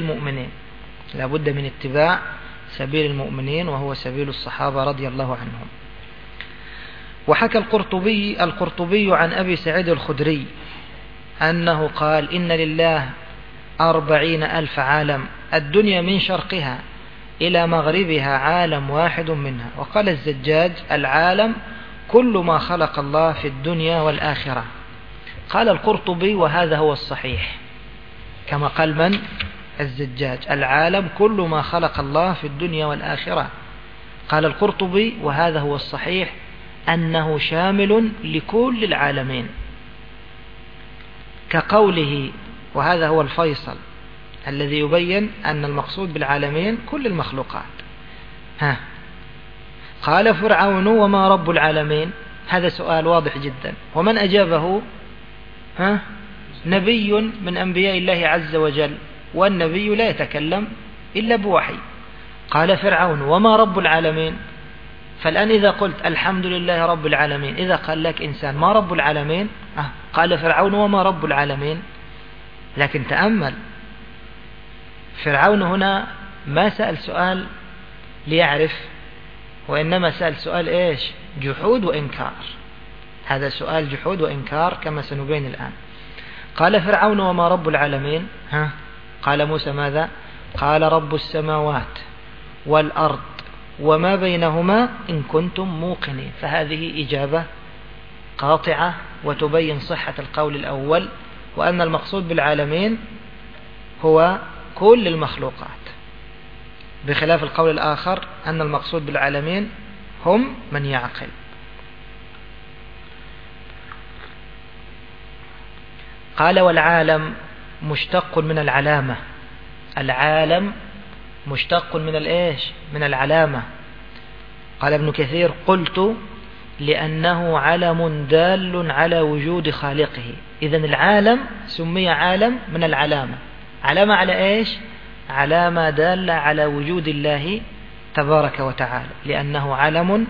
المؤمنين، وهو سبيل الصحابة رضي الله عنهم. وحكى القرطبي عن أبي سعيد الخدري أنه قال إن لله 40,000 عالم، الدنيا من شرقها إلى مغربها عالم واحد منها. وقال الزجاج العالم كل ما خلق الله في الدنيا والآخرة. قال القرطبي وهذا هو الصحيح، كما قال من؟ الزجاج العالم كل ما خلق الله في الدنيا والآخرة. قال القرطبي وهذا هو الصحيح أنه شامل لكل العالمين، كقوله، وهذا هو الفيصل الذي يبين أن المقصود بالعالمين كل المخلوقات. قال فرعون وما رب العالمين؟ هذا سؤال واضح جدا، ومن أجابه؟ نبي من أنبياء الله عز وجل، والنبي لا يتكلم إلا بوحي. قال فرعون وما رب العالمين؟ فالآن إذا قلت الحمد لله رب العالمين، إذا قال لك إنسان ما رب العالمين؟ قال فرعون وما رب العالمين. لكن تأمل، فرعون هنا ما سأل سؤال ليعرف، وإنما سأل سؤال إيش؟ جحود وإنكار. هذا سؤال جحود وإنكار كما سنبين الآن. قال فرعون وما رب العالمين؟ قال موسى ماذا؟ قال رب السماوات والأرض وما بينهما إن كنتم موقنين. فهذه إجابة قاطعة وتبين صحة القول الأول، وأن المقصود بالعالمين هو كل المخلوقات، بخلاف القول الآخر أن المقصود بالعالمين هم من يعقل. قال والعالم مشتق من العلامة. العالم مشتق من الإيش؟ من العلامة. قال ابن كثير قلت لأنه علم دال على وجود خالقه. إذن العالم سمي عالم من العلامة. علامة على إيش؟ علامة دالة على وجود الله تبارك وتعالى، لأنه علم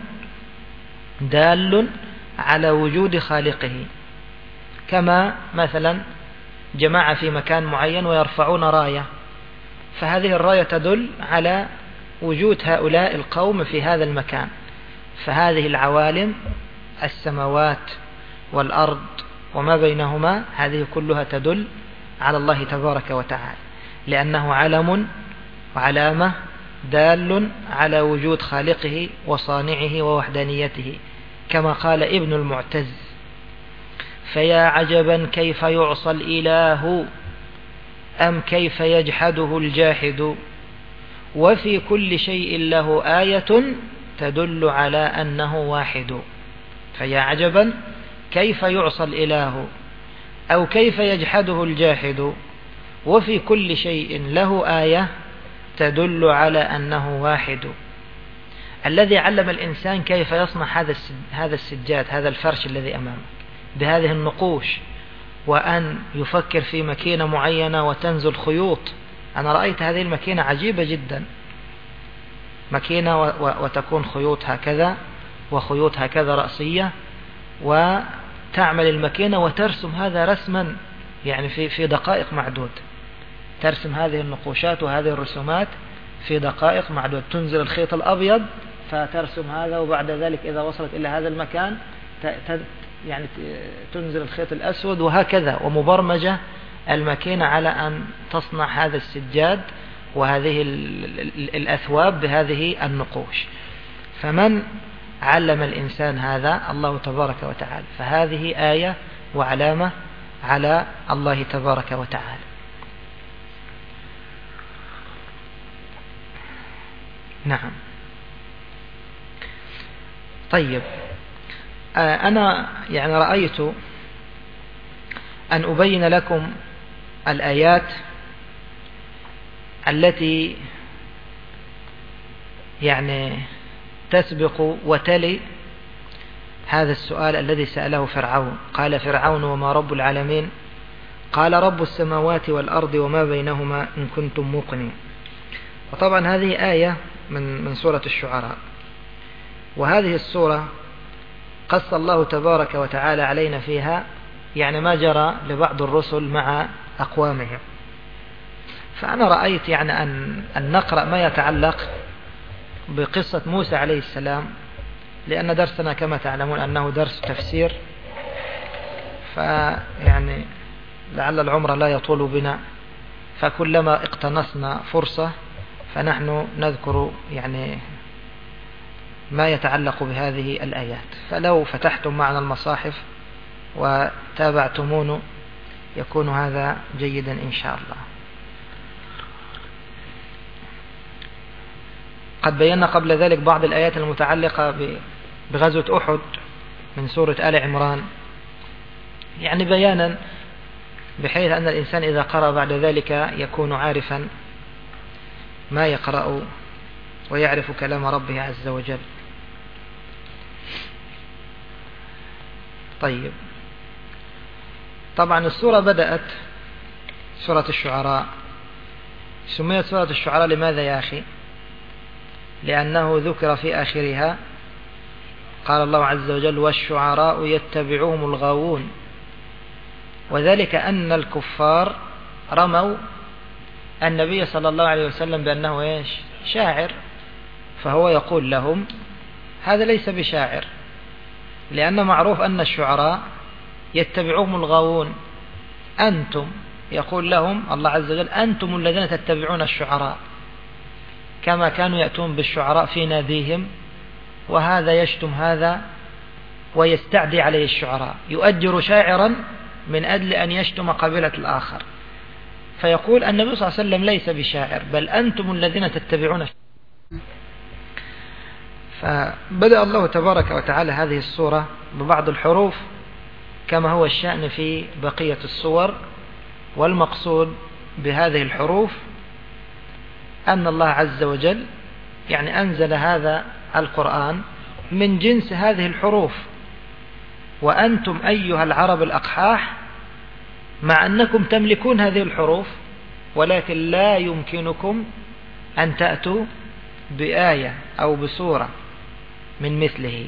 دال على وجود خالقه. كما مثلا جماعة في مكان معين ويرفعون راية، فهذه الراية تدل على وجود هؤلاء القوم في هذا المكان. فهذه العوالم، السماوات والأرض وما بينهما، هذه كلها تدل على الله تبارك وتعالى، لأنه علم وعلامة دال على وجود خالقه وصانعه ووحدانيته، كما قال ابن المعتز فيا عجبا كيف يعصى الإله أم كيف يجحده الجاحد، وفي كل شيء له آية تدل على أنه واحد. فيا عجبا كيف يعصى الإله أو كيف يجحده الجاحد، وفي كل شيء له آية تدل على أنه واحد. الذي علم الإنسان كيف يصنع هذا السجاد، هذا الفرش الذي أمامك بهذه النقوش، وأن يفكر في ماكينة معينة وتنزل خيوط. أنا رأيت هذه الماكينة عجيبة جدا، ماكينة وتكون خيوط هكذا وخيوط هكذا رأسية، وتعمل الماكينة وترسم هذا رسما يعني في دقائق معدود، ترسم هذه النقوشات وهذه الرسومات في دقائق معدود. تنزل الخيط الأبيض فترسم هذا، وبعد ذلك إذا وصلت إلى هذا المكان يعني تنزل الخيط الأسود، وهكذا. ومبرمجة الماكينة على أن تصنع هذا السجاد وهذه الأثواب بهذه النقوش. فمن علم الإنسان هذا الله تبارك وتعالى. فهذه آية وعلامة على الله تبارك وتعالى. نعم. طيب، أنا يعني رأيت أن أبين لكم الآيات التي يعني تسبق وتلي هذا السؤال الذي سأله فرعون. قال فرعون: وما رب العالمين؟ قال: رب السماوات والأرض وما بينهما إن كنتم موقنين. وطبعا هذه آية من سورة الشعراء، وهذه السورة قص الله تبارك وتعالى علينا فيها يعني ما جرى لبعض الرسل مع أقوامهم. فأنا رأيت يعني أن نقرأ ما يتعلق بقصة موسى عليه السلام، لأن درسنا كما تعلمون أنه درس تفسير، فيعني لعل العمر لا يطول بنا، فكلما اقتنصنا فرصة فنحن نذكر يعني ما يتعلق بهذه الآيات. فلو فتحتم معنا المصاحف وتابعتمون يكون هذا جيدا إن شاء الله. قد بينا قبل ذلك بعض الآيات المتعلقة بغزوة أحد من سورة آل عمران، يعني بيانا بحيث أن الإنسان إذا قرأ بعد ذلك يكون عارفا ما يقرأ ويعرف كلام ربه عز وجل. طيب، طبعا السورة بدأت سورة الشعراء. سميت سورة الشعراء لماذا يا أخي؟ لأنه ذكر في آخرها قال الله عز وجل: والشعراء يتبعهم الغاوون. وذلك أن الكفار رموا النبي صلى الله عليه وسلم بأنه شاعر، فهو يقول لهم هذا ليس بشاعر، لأن معروف أن الشعراء يتبعهم الغاوون. أنتم، يقول لهم الله عز وجل، أنتم الذين تتبعون الشعراء، كما كانوا يأتون بالشعراء في ناديهم، وهذا يشتم هذا ويستعدي عليه الشعراء، يؤجر شاعرا من أجل أن يشتم قبيلة الآخر. فيقول النبي صلى الله عليه وسلم ليس بشاعر، بل أنتم الذين تتبعون. فبدأ الله تبارك وتعالى هذه السورة ببعض الحروف كما هو الشأن في بقية السور. والمقصود بهذه الحروف أن الله عز وجل يعني أنزل هذا القرآن من جنس هذه الحروف. وأنتم أيها العرب الأقحاح، مع أنكم تملكون هذه الحروف، ولكن لا يمكنكم أن تأتوا بآية أو بسورة من مثله.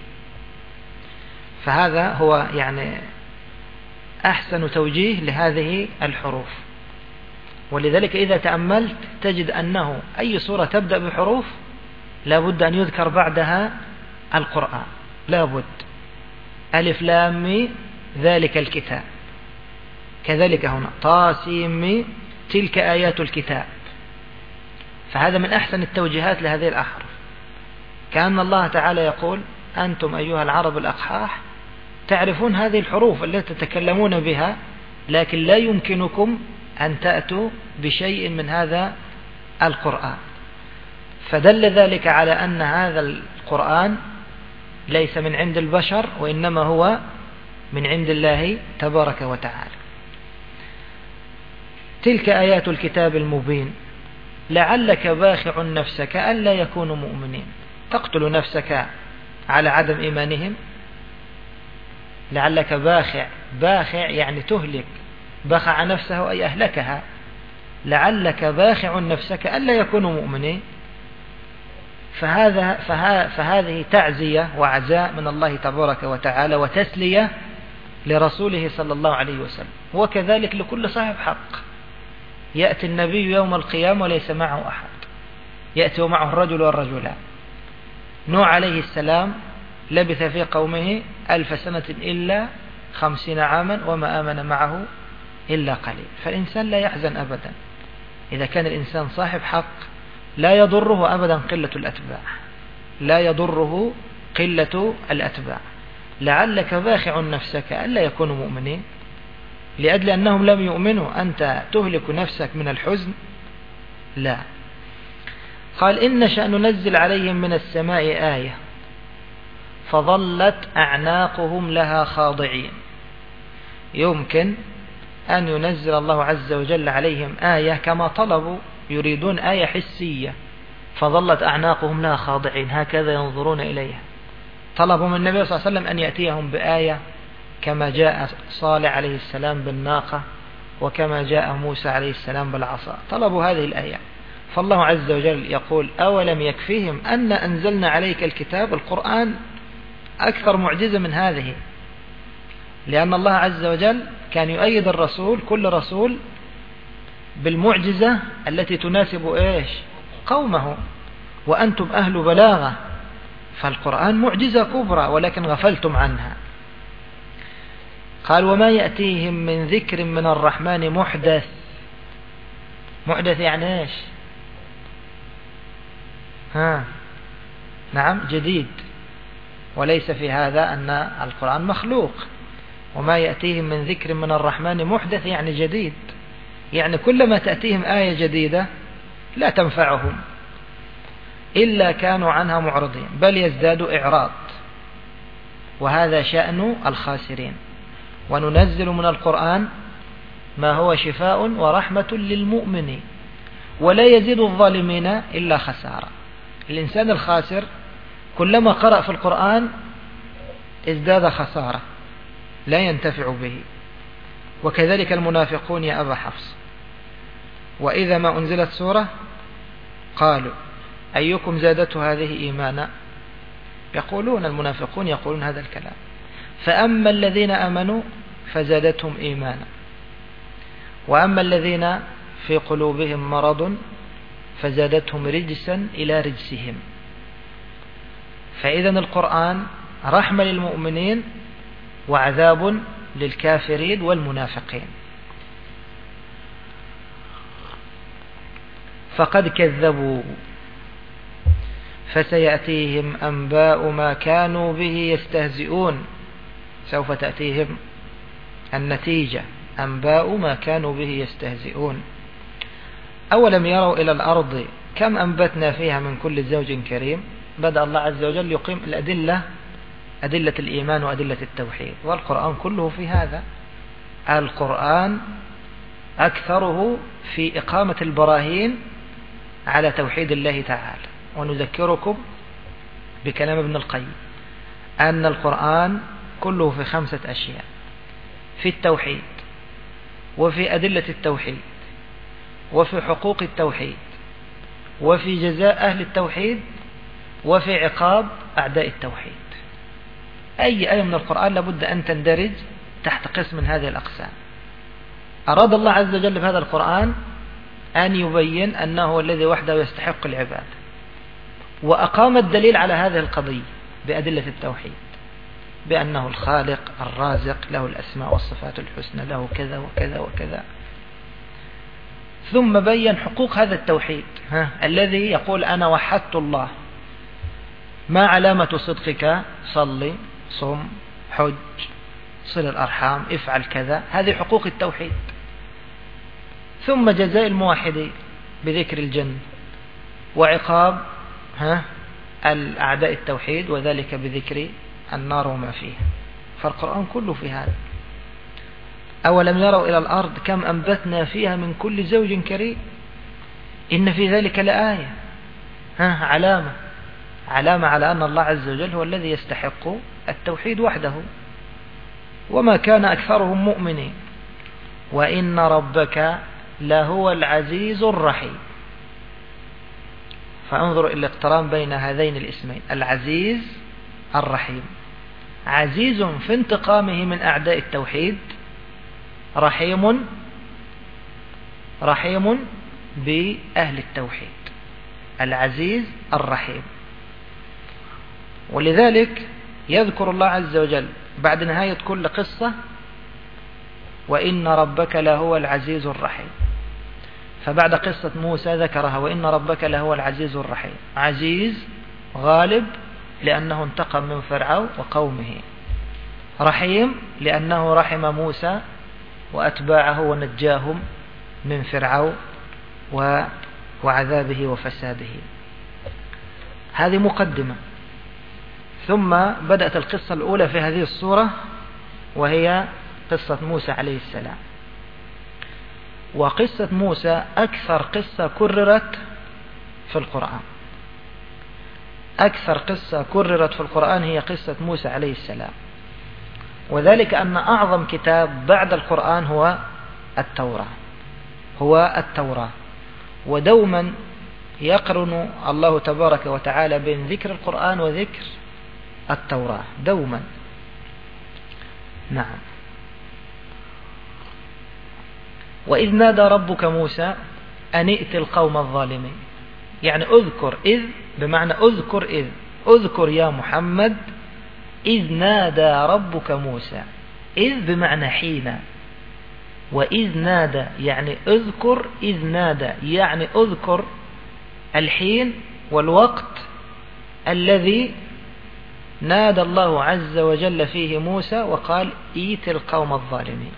فهذا هو يعني أحسن توجيه لهذه الحروف. ولذلك إذا تأملت تجد أنه أي سورة تبدأ بحروف لابد أن يذكر بعدها القرآن، لابد. ألف لام ميم ذلك الكتاب، كذلك هنا طاسيم تلك آيات الكتاب. فهذا من أحسن التوجيهات لهذه الأحرف، كأن الله تعالى يقول: أنتم أيها العرب الأقحاح تعرفون هذه الحروف التي تتكلمون بها، لكن لا يمكنكم أن تأتوا بشيء من هذا القرآن. فدل ذلك على أن هذا القرآن ليس من عند البشر، وإنما هو من عند الله تبارك وتعالى. تلك آيات الكتاب المبين لعلك باخع نفسك ألا يكونوا مؤمنين. تقتل نفسك على عدم إيمانهم، لعلك باخع يعني تهلك، بخع نفسه أي أهلكها، لعلك باخع نفسك ألا يكونوا مؤمنين. فهذه تعزية وعزاء من الله تبارك وتعالى وتسلية لرسوله صلى الله عليه وسلم. وكذلك لكل صاحب حق. يأتي النبي يوم القيامة وليس معه أحد، يأتي معه الرجل والرجلان. نوح عليه السلام لبث في قومه 1000 سنة إلا 50 عاما وما آمن معه إلا قليل. فالإنسان لا يحزن أبدا إذا كان الإنسان صاحب حق، لا يضره أبدا قلة الأتباع، لا يضره قلة الأتباع. لعلك باخع نفسك ألا يكونوا مؤمنين لأجل أنهم لم يؤمنوا أنت تهلك نفسك من الحزن؟ لا. قال إن نشأ ننزل عليهم من السماء آية فظلت أعناقهم لها خاضعين. يمكن أن ينزل الله عز وجل عليهم آية كما طلبوا، يريدون آية حسية، فظلت أعناقهم لها خاضعين هكذا ينظرون إليها. طلبوا من النبي صلى الله عليه وسلم أن يأتيهم بآية كما جاء صالح عليه السلام بالناقة وكما جاء موسى عليه السلام بالعصا، طلبوا هذه الآية. فالله عز وجل يقول أولم يكفيهم أن أنزلنا عليك الكتاب؟ القرآن أكثر معجزة من هذه، لأن الله عز وجل كان يؤيد الرسول كل رسول بالمعجزة التي تناسب إيش؟ قومه، وأنتم أهل بلاغة، فالقرآن معجزة كبرى ولكن غفلتم عنها. قال وما يأتيهم من ذكر من الرحمن محدث. محدث يعني إيش؟ نعم جديد، وليس في هذا أن القرآن مخلوق. وما يأتيهم من ذكر من الرحمن محدث يعني جديد، يعني كلما تأتيهم آية جديدة لا تنفعهم إلا كانوا عنها معرضين بل يزدادوا إعراض، وهذا شأن الخاسرين. وننزل من القرآن ما هو شفاء ورحمة للمؤمنين ولا يزيد الظالمين إلا خسارة. الإنسان الخاسر كلما قرأ في القرآن ازداد خسارة لا ينتفع به. وكذلك المنافقون يا أبا حفص، وإذا ما أنزلت سورة قالوا أيكم زادته هذه إيمانا، يقولون المنافقون يقولون هذا الكلام. فأما الذين آمنوا فزادتهم إيمانا وأما الذين في قلوبهم مرض فزادتهم رجسا إلى رجسهم. فإذا القرآن رحمة للمؤمنين وعذاب للكافرين والمنافقين. فقد كذبوا فسيأتيهم أنباء ما كانوا به يستهزئون. سوف تأتيهم النتيجة، أنباء ما كانوا به يستهزئون. أولم يروا إلى الأرض كم أنبتنا فيها من كل زوج كريم. بدأ الله عز وجل يقيم الأدلة، أدلة الإيمان وأدلة التوحيد، والقرآن كله في هذا. القرآن أكثره في إقامة البراهين على توحيد الله تعالى. ونذكركم بكلام ابن القيم أن القرآن كله في 5 أشياء: في التوحيد وفي أدلة التوحيد وفي حقوق التوحيد وفي جزاء أهل التوحيد وفي عقاب أعداء التوحيد. أي آية من القرآن لابد أن تندرج تحت قسم من هذه الأقسام. أراد الله عز وجل بهذا القرآن أن يبين أنه الذي وحده يستحق العبادة، وأقام الدليل على هذه القضية بأدلة التوحيد، بأنه الخالق الرازق له الأسماء والصفات الحسنى، له كذا وكذا وكذا. ثم بين حقوق هذا التوحيد الذي يقول أنا وحدت الله. ما علامة صدقك؟ صلي، صم، حج، صل الأرحام، افعل كذا. هذه حقوق التوحيد. ثم جزاء الموحدين بذكر الجنة، وعقاب الأعداء التوحيد وذلك بذكر النار وما فيها. فالقرآن كله في هذا. أولم يروا إلى الأرض كم أنبتنا فيها من كل زوج كريم إن في ذلك لآية. علامة على أن الله عز وجل هو الذي يستحق التوحيد وحده. وما كان أكثرهم مؤمنين وإن ربك لهو العزيز الرحيم. فانظر إلى الاقتران بين هذين الاسمين، العزيز الرحيم. عزيز في انتقامه من أعداء التوحيد، رحيم بأهل التوحيد. العزيز الرحيم. ولذلك يذكر الله عز وجل بعد نهاية كل قصة وإن ربك لهو العزيز الرحيم. فبعد قصة موسى ذكرها وإن ربك لهو العزيز الرحيم. عزيز غالب لأنه انتقم من فرعون وقومه. رحيم لأنه رحم موسى وأتباعه ونجاهم من فرعون وعذابه وفساده. هذه مقدمة. ثم بدأت القصة الأولى في هذه السورة، وهي قصة موسى عليه السلام. وقصة موسى أكثر قصة كررت في القرآن. أكثر قصة كررت في القرآن هي قصة موسى عليه السلام، وذلك أن أعظم كتاب بعد القرآن هو التوراة. ودوما يقرن الله تبارك وتعالى بين ذكر القرآن وذكر التوراة دوما. نعم. وإذ نادى ربك موسى أن ائت القوم الظالمين، يعني اذكر إذ، بمعنى اذكر إذ، اذكر يا محمد إذ نادى ربك موسى. إذ بمعنى حين، وإذ نادى يعني اذكر إذ نادى، يعني اذكر الحين والوقت الذي نادى الله عز وجل فيه موسى وقال ائت القوم الظالمين.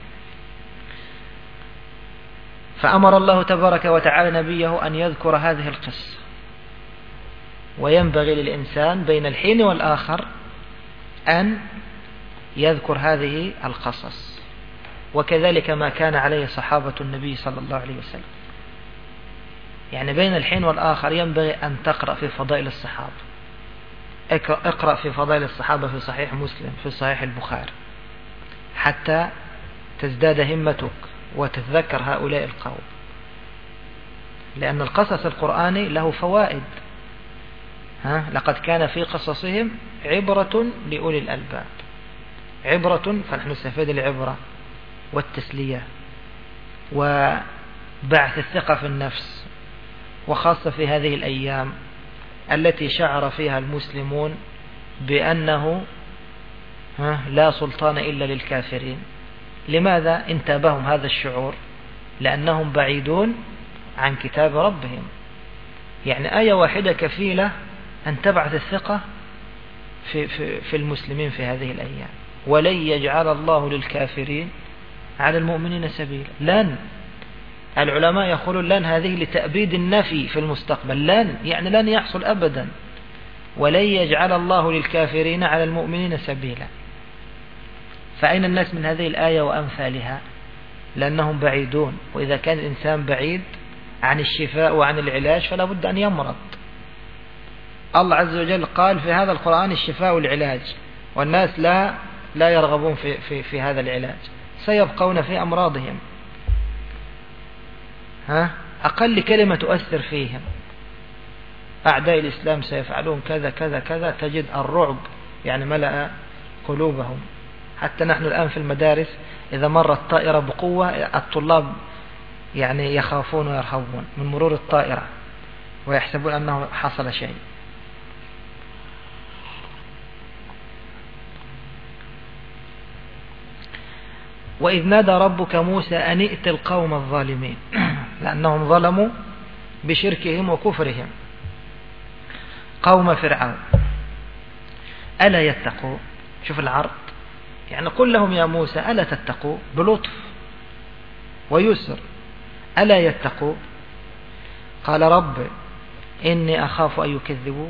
فأمر الله تبارك وتعالى نبيه أن يذكر هذه القصة. وينبغي للإنسان بين الحين والآخر أن يذكر هذه القصص، وكذلك ما كان عليه صحابة النبي صلى الله عليه وسلم. يعني بين الحين والآخر ينبغي أن تقرأ في فضائل الصحابة. اقرأ في فضائل الصحابة في صحيح مسلم، في صحيح البخاري، حتى تزداد همتك وتتذكر هؤلاء القوم، لأن القصص القرآني له فوائد. لقد كان في قصصهم عبرة لأولي الألباب. عبرة، فنحن نستفيد العبرة والتسلية وبعث الثقة في النفس، وخاصة في هذه الأيام التي شعر فيها المسلمون بأنه لا سلطان إلا للكافرين. لماذا انتابهم هذا الشعور؟ لأنهم بعيدون عن كتاب ربهم. يعني آية واحدة كفيلة أن تبعث الثقة في المسلمين في هذه الأيام. ولن يجعل الله للكافرين على المؤمنين سبيلا. لن، العلماء يقولون لن هذه لتأبيد النفي في المستقبل. لن يعني لن يحصل أبدا. ولن يجعل الله للكافرين على المؤمنين سبيلا. فأين الناس من هذه الآية وأمثالها؟ لأنهم بعيدون، وإذا كان الإنسان بعيد عن الشفاء وعن العلاج فلا بد أن يمرض. الله عز وجل قال في هذا القرآن الشفاء والعلاج، والناس لا يرغبون في هذا العلاج، سيبقون في أمراضهم. أقل كلمة تؤثر فيهم. أعداء الإسلام سيفعلون كذا كذا كذا، تجد الرعب يعني ملأ قلوبهم. حتى نحن الآن في المدارس إذا مرت طائرة بقوة الطلاب يعني يخافون ويرهبون من مرور الطائرة، ويحسبون أنه حصل شيء. وإذ نادى ربك موسى أن ائت القوم الظالمين، لأنهم ظلموا بشركهم وكفرهم. قوم فرعون ألا يتقوا. شوف العرض، يعني قل لهم يا موسى ألا تتقوا، بلطف ويسر. ألا يتقوا؟ قال رب إني أخاف أن يكذبوا.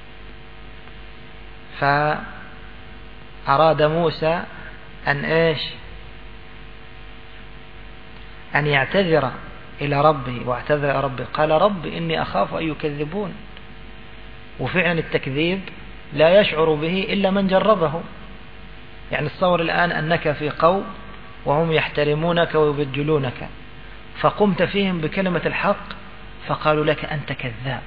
فأراد موسى أن يعتذر إلى ربه، واعتذر إلى ربه قال رب إني أخاف أن يكذبون. وفعلا التكذيب لا يشعر به إلا من جربه. يعني تصور الآن أنك في قوم وهم يحترمونك ويبجلونك، فقمت فيهم بكلمة الحق فقالوا لك أنت كذاب.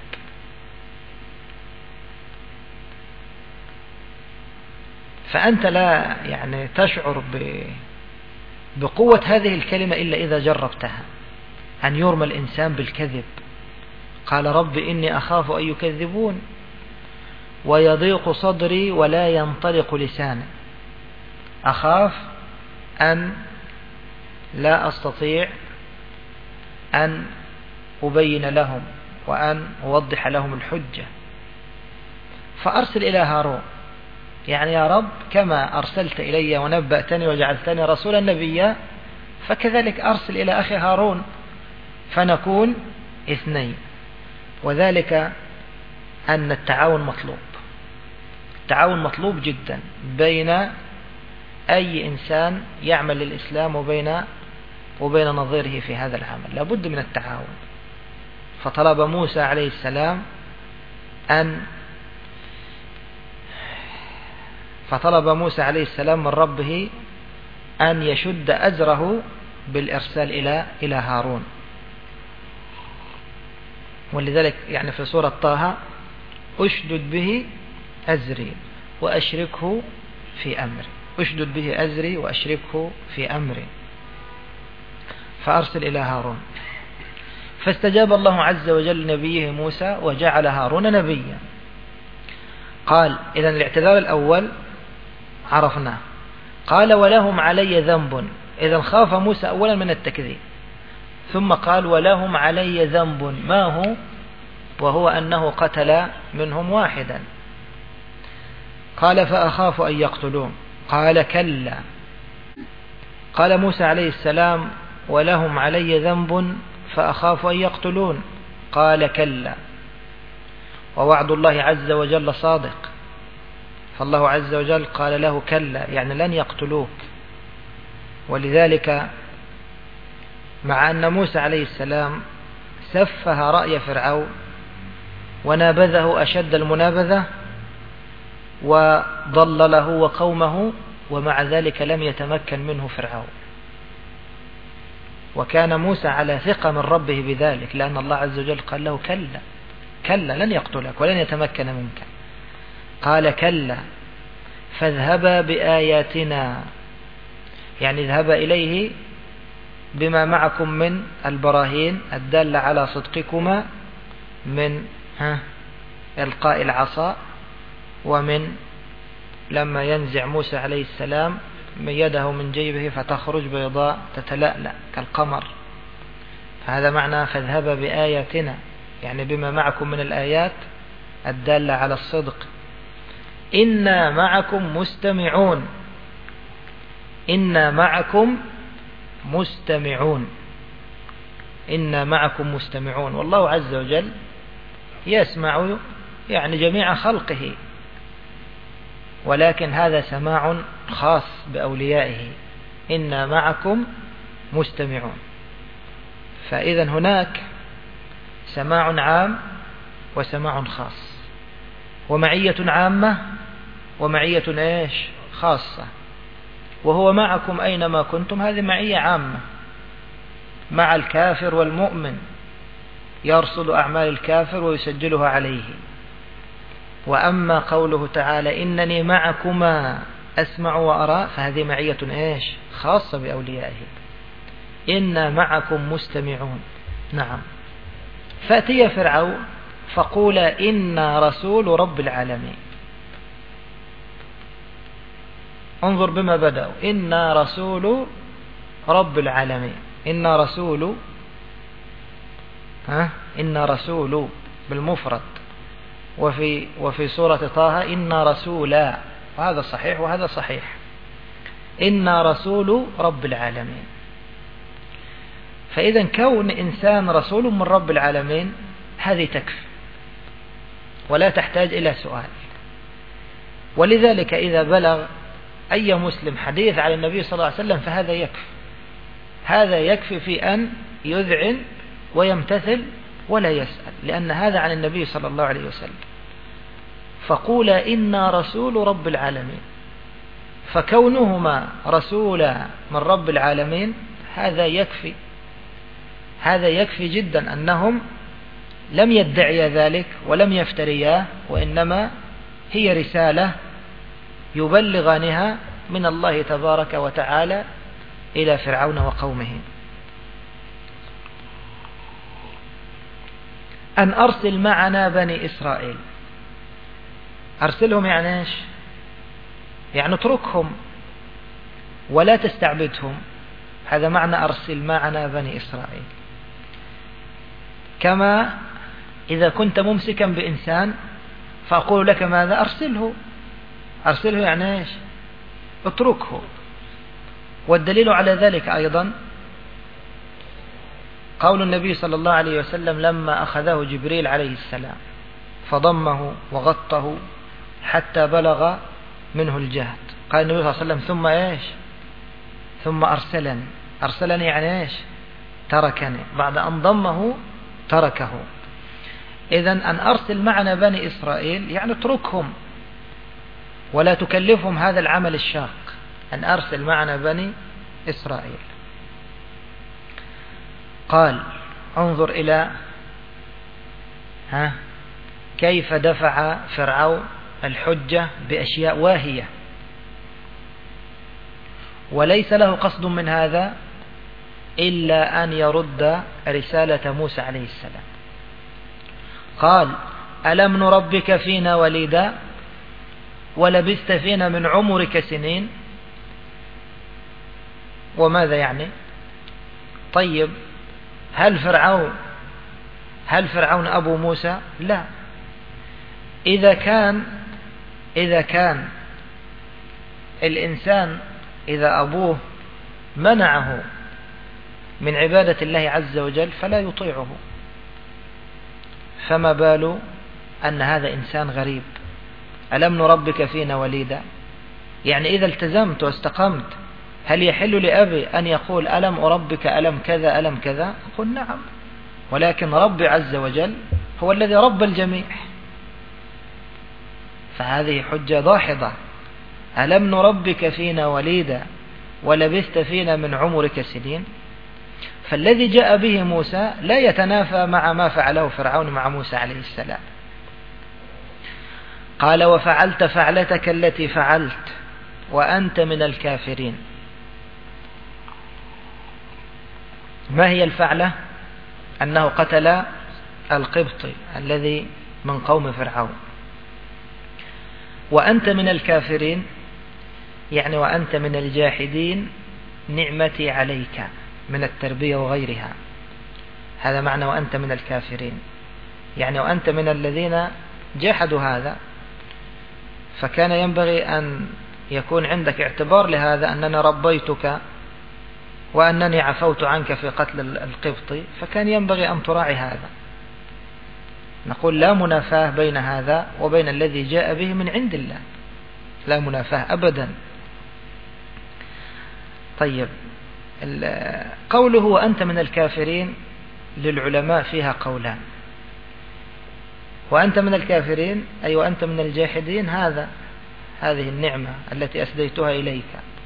فأنت لا يعني تشعر بقوة هذه الكلمة إلا إذا جربتها، أن يرمى الإنسان بالكذب. قال رب إني أخاف أن يكذبون ويضيق صدري ولا ينطلق لساني. أخاف أن لا أستطيع أن أبين لهم وأن أوضح لهم الحجة، فأرسل إلى هارون، يعني يا رب كما أرسلت إلي ونبأتني وجعلتني رسولا نبيا فكذلك أرسل إلى أخي هارون فنكون اثنين. وذلك أن التعاون مطلوب، التعاون مطلوب جدا بين أي إنسان يعمل للإسلام وبين نظيره في هذا العمل، لابد من التعاون. فطلب موسى عليه السلام من ربه أن يشد أزره بالإرسال إلى هارون. ولذلك يعني في سورة طه أشدد به أزري وأشركه في أمري، أشدد به أزري وأشركه في أمري، فأرسل إلى هارون. فاستجاب الله عز وجل لنبيه موسى وجعل هارون نبيا. قال إذن الاعتذار الأول عرفناه. قال ولهم علي ذنب، إذن خاف موسى أولا من التكذيب، ثم قال ولهم علي ذنب، ما هو؟ وهو أنه قتل منهم واحدا. قال فأخاف أن يقتلون. قال كلا. قال موسى عليه السلام ولهم علي ذنب فأخاف أن يقتلون. قال كلا. ووعد الله عز وجل صادق، فالله عز وجل قال له كلا، يعني لن يقتلوك. ولذلك مع أن موسى عليه السلام سفه رأي فرعون ونابذه أشد المنابذة وضلله وقومه، ومع ذلك لم يتمكن منه فرعون. وكان موسى على ثقة من ربه بذلك، لأن الله عز وجل قال له كلا كلا لن يقتلك ولن يتمكن منك. قال كلا فاذهبا بآياتنا، يعني اذهبا إليه بما معكم من البراهين الدالة على صدقكما من إلقاء العصا، ومن لما ينزع موسى عليه السلام من يده من جيبه فتخرج بيضاء تتلألأ كالقمر. فهذا معنى فاذهبا بآياتنا، يعني بما معكم من الآيات الدالة على الصدق. إنا معكم مستمعون، إنا معكم مستمعون، إنا معكم مستمعون. والله عز وجل يسمع يعني جميع خلقه، ولكن هذا سماع خاص بأوليائه. إنا معكم مستمعون. فإذا هناك سماع عام وسماع خاص، ومعية عامة ومعية إيش خاصة. وهو معكم أينما كنتم، هذه معية عامة مع الكافر والمؤمن، يرصد أعمال الكافر ويسجلها عليه. وأما قوله تعالى إنني معكما أسمع وأرى، فهذه معية إيش خاصة بأوليائه. إنا معكم مستمعون. نعم. فأتي فرعون فقول إنا رسول رب العالمين. انظر بما بدأوا، إنا رسول رب العالمين. إنا رسول إنا رسول بالمفرد، وفي سورة طه إنا رسولا، وهذا صحيح وهذا صحيح. إنا رسول رب العالمين. فإذا كون إنسان رسول من رب العالمين هذه تكفي ولا تحتاج إلى سؤال. ولذلك إذا بلغ أي مسلم حديث على النبي صلى الله عليه وسلم فهذا يكفي، هذا يكفي في أن يذعن ويمتثل ولا يسأل، لأن هذا عن النبي صلى الله عليه وسلم. فقول إنا رسول رب العالمين، فكونهما رسولا من رب العالمين هذا يكفي، هذا يكفي جدا أنهم لم يدعي ذلك ولم يفترياه، وإنما هي رسالة يبلغانها من الله تبارك وتعالى إلى فرعون وقومه. أن أرسل معنا بني إسرائيل. أرسلهم يعني إيش؟ يعني اتركهم ولا تستعبدهم، هذا معنى أرسل معنا بني إسرائيل. كما إذا كنت ممسكا بإنسان فأقول لك ماذا؟ أرسله يعني إيش؟ اتركه. والدليل على ذلك أيضا قول النبي صلى الله عليه وسلم لما أخذه جبريل عليه السلام فضمه وغطه حتى بلغ منه الجهد، قال النبي صلى الله عليه وسلم ثم إيش؟ ثم أرسلني يعني إيش؟ تركني. بعد أن ضمه تركه. إذن أن أرسل معنا بني إسرائيل يعني اتركهم ولا تكلفهم هذا العمل الشاق، أن أرسل معنا بني إسرائيل. قال انظر إلى كيف دفع فرعون الحجة بأشياء واهية، وليس له قصد من هذا إلا أن يرد رسالة موسى عليه السلام. قال ألم نربك فينا وليدا ولبثت فينا من عمرك سنين. وماذا يعني؟ طيب هل فرعون أبو موسى؟ لا. إذا كان الإنسان إذا أبوه منعه من عبادة الله عز وجل فلا يطيعه، فما بال أن هذا إنسان غريب. ألم نربك فينا وليدا، يعني إذا التزمت واستقمت هل يحل لأبي أن يقول ألم أربك ألم كذا ألم كذا؟ أقول نعم، ولكن ربي عز وجل هو الذي رب الجميع. فهذه حجة داحضة. ألم نربك فينا وليدا ولبثت فينا من عمرك سنين. فالذي جاء به موسى لا يتنافى مع ما فعله فرعون مع موسى عليه السلام. قال وفعلت فعلتك التي فعلت وأنت من الكافرين. ما هي الفعلة؟ أنه قتل القبطي الذي من قوم فرعون. وأنت من الكافرين يعني وأنت من الجاحدين نعمتي عليك من التربية وغيرها. هذا معنى وأنت من الكافرين، يعني وأنت من الذين جحدوا هذا. فكان ينبغي أن يكون عندك اعتبار لهذا، أننا ربيتك وأنني عفوت عنك في قتل القبطي، فكان ينبغي أن تراعي هذا. نقول لا منافاة بين هذا وبين الذي جاء به من عند الله، لا منافاة أبدا. طيب قوله وأنت من الكافرين للعلماء فيها قولان. وأنت من الكافرين أي وأنت من الجاحدين، هذه النعمة التي أسديتها إليك.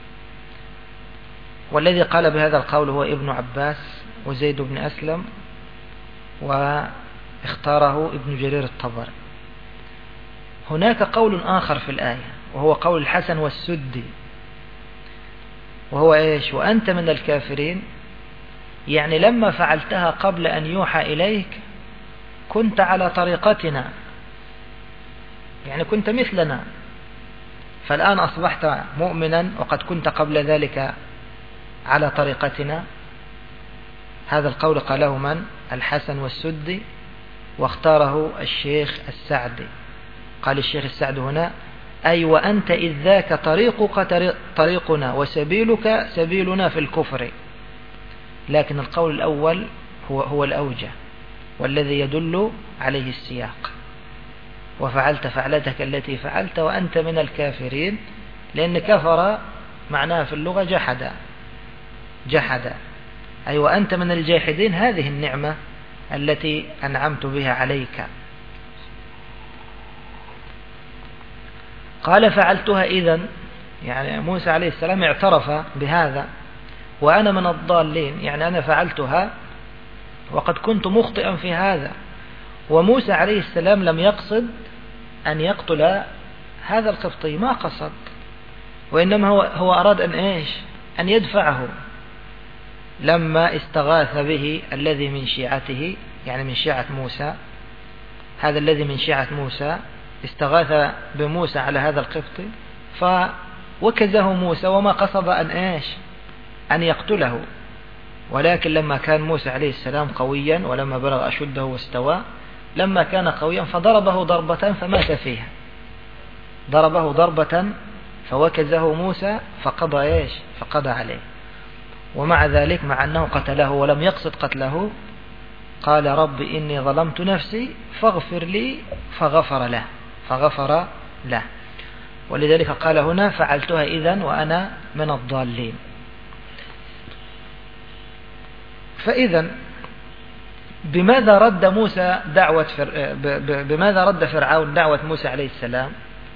والذي قال بهذا القول هو ابن عباس وزيد بن أسلم، واختاره ابن جرير الطبري. هناك قول آخر في الآية وهو قول الحسن والسدي، وهو إيش؟ وأنت من الكافرين يعني لما فعلتها قبل أن يوحى إليك كنت على طريقتنا، يعني كنت مثلنا، فالآن أصبحت مؤمنا وقد كنت قبل ذلك على طريقتنا. هذا القول قاله من؟ الحسن والسدي، واختاره الشيخ السعدي. قال الشيخ السعدي هنا أي وأنت إذ ذاك طريقك طريقنا وسبيلك سبيلنا في الكفر. لكن القول الأول هو الأوجه والذي يدل عليه السياق. وفعلت فعلتك التي فعلت وأنت من الكافرين، لأن كفر معناها في اللغة جحد أي وأنت من الجاحدين، هذه النعمة التي أنعمت بها عليك. قال فعلتها إذن، يعني موسى عليه السلام اعترف بهذا، وأنا من الضالين، يعني أنا فعلتها وقد كنت مخطئا في هذا. وموسى عليه السلام لم يقصد أن يقتل هذا القبطي، ما قصد، وإنما هو أراد أن إيش؟ أن يدفعه لما استغاث به الذي من شيعته، يعني من شيعة موسى. هذا الذي من شيعة موسى استغاث بموسى على هذا القبطي فوكزه موسى، وما قصد أن إيش؟ أن يقتله. ولكن لما كان موسى عليه السلام قويا ولما بلغ أشده واستوى لما كان قويا فضربه ضربة فمات فيها، ضربه ضربة فوكزه موسى فقضى عليه. ومع ذلك مع أنه قتله ولم يقصد قتله قال رب إني ظلمت نفسي فاغفر لي فغفر له. ولذلك قال هنا فعلتها إذن وأنا من الضالين. فإذا بماذا رد فرعون دعوة موسى عليه السلام؟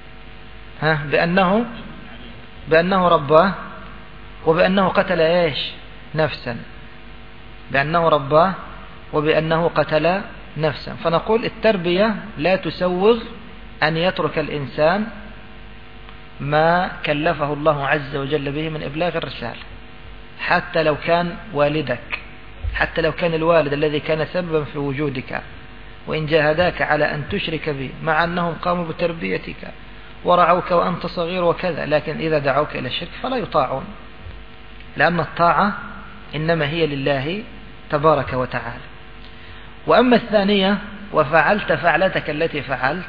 بأنه رباه وبأنه قتل نفسا، بأنه رباه وبأنه قتل نفسا. فنقول التربية لا تسوغ أن يترك الإنسان ما كلفه الله عز وجل به من إبلاغ الرسالة، حتى لو كان والدك، حتى لو كان الوالد الذي كان سببا في وجودك، وإن جاهداك على أن تشرك به مع أنهم قاموا بتربيتك ورعوك وأنت صغير وكذا، لكن إذا دعوك إلى الشرك فلا يطاعون، لأن الطاعة إنما هي لله تبارك وتعالى. وأما الثانية وفعلت فعلتك التي فعلت،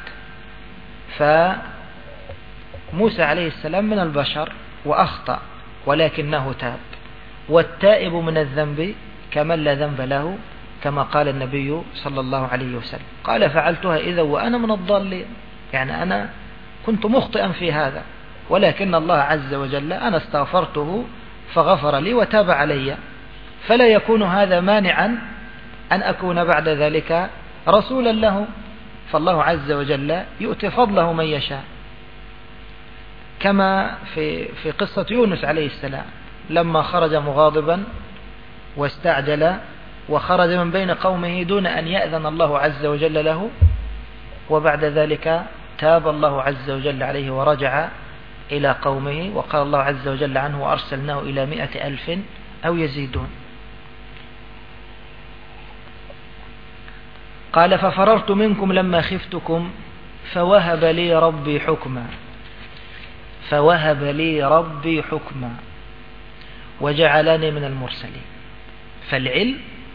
فموسى عليه السلام من البشر وأخطأ ولكنه تاب، والتائب من الذنب كمن لا ذنب له، كما قال النبي صلى الله عليه وسلم. قال فعلتها إذا وأنا من الضالين، يعني أنا كنت مخطئا في هذا، ولكن الله عز وجل أنا استغفرته فغفر لي وتاب علي، فلا يكون هذا مانعا أن أكون بعد ذلك رسولا له، فالله عز وجل يؤتي فضله من يشاء، كما في قصة يونس عليه السلام لما خرج مغاضبا واستعجل وخرج من بين قومه دون أن يأذن الله عز وجل له، وبعد ذلك تاب الله عز وجل عليه ورجع إلى قومه، وقال الله عز وجل عنه وأرسلناه إلى 100,000 أو يزيدون. قال ففررت منكم لما خفتكم فوهب لي ربي حكما وجعلني من المرسلين. فالعلم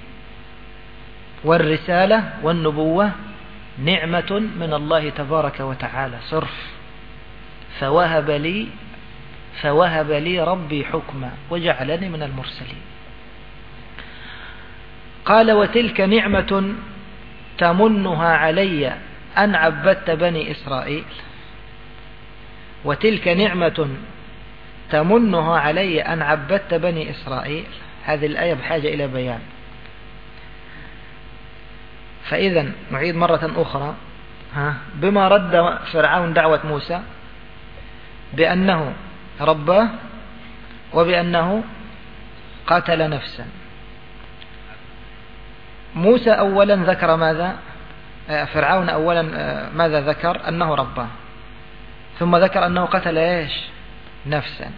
والرسالة والنبوة نعمة من الله تبارك وتعالى صرف. فوهب لي ربي حكما وجعلني من المرسلين. قال وتلك نعمة تمنها علي أن عبدت بني إسرائيل. وتلك نعمة تمنها علي أن عبدت بني إسرائيل. هذه الآية بحاجة إلى بيان. فإذا نعيد مرة أخرى بما رد فرعون دعوة موسى بأنه رباه وبأنه قتل نفسا. موسى أولا ذكر ماذا؟ فرعون أولا ماذا ذكر؟ أنه رباه، ثم ذكر أنه قتل نفسا.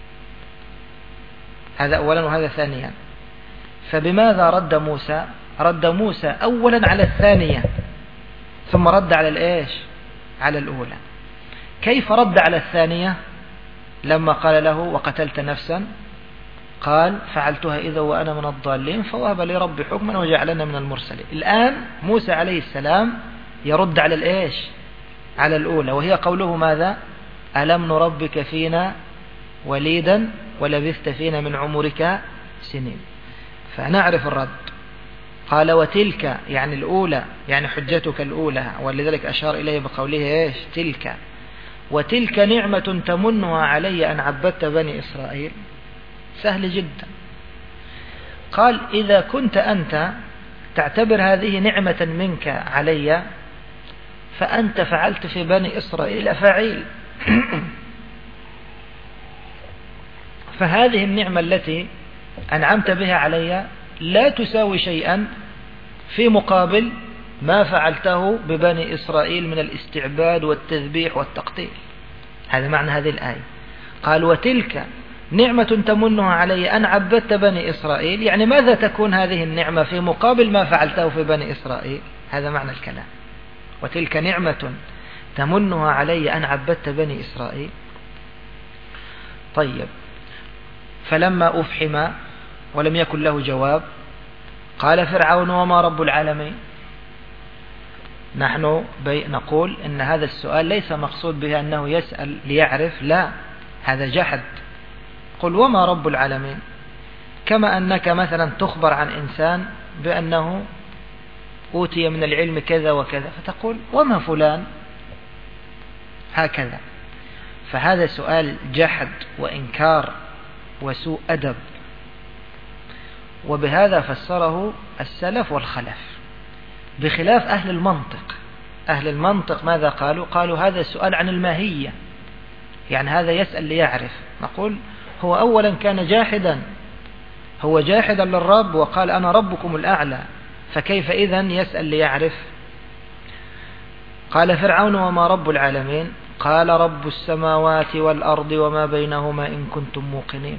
هذا أولا وهذا ثانيا. فبماذا رد موسى؟ رد موسى أولا على الثانية ثم رد على على الأولى. كيف رد على الثانية؟ لما قال له وقتلت نفسا قال فعلتها إذا وأنا من الضالين فوهب لي ربي حكما وجعلنا من المرسلين. الآن موسى عليه السلام يرد على على الأولى، وهي قوله ماذا؟ ألم نربك فينا وليدا ولبثت فينا من عمرك سنين. فنعرف الرد. قال وتلك يعني الأولى، يعني حجتك الأولى، ولذلك أشار إليه بقوله تلك. وتلك نعمة تمنها علي أن عبدت بني إسرائيل. سهل جدا. قال إذا كنت أنت تعتبر هذه نعمة منك علي فأنت فعلت في بني إسرائيل أفاعيل. فهذه النعمة التي أنعمت بها علي لا تساوي شيئا في مقابل ما فعلته ببني إسرائيل من الاستعباد والتذبيح والتقتيل. هذا معنى هذه الآية. قال وتلك نعمة تمنها علي أن عبدت بني إسرائيل، يعني ماذا تكون هذه النعمة في مقابل ما فعلته في بني إسرائيل؟ هذا معنى الكلام. وتلك نعمة تمنها علي أن عبدت بني إسرائيل. طيب، فلما أفحم ولم يكن له جواب قال فرعون وما رب العالمين. نحن نقول إن هذا السؤال ليس مقصود به أنه يسأل ليعرف، لا، هذا جحد. قل وما رب العالمين، كما أنك مثلا تخبر عن إنسان بأنه أوتي من العلم كذا وكذا، فتقول وما فلان، هكذا. فهذا سؤال جحد وإنكار وسوء أدب، وبهذا فسره السلف والخلف، بخلاف أهل المنطق. أهل المنطق ماذا قالوا؟ قالوا هذا السؤال عن الماهية، يعني هذا يسأل ليعرف. نقول هو أولا كان جاحدا، هو جاحدا للرب وقال أنا ربكم الأعلى، فكيف إذن يسأل ليعرف؟ قال فرعون وما رب العالمين؟ قال رب السماوات والأرض وما بينهما إن كنتم موقنين.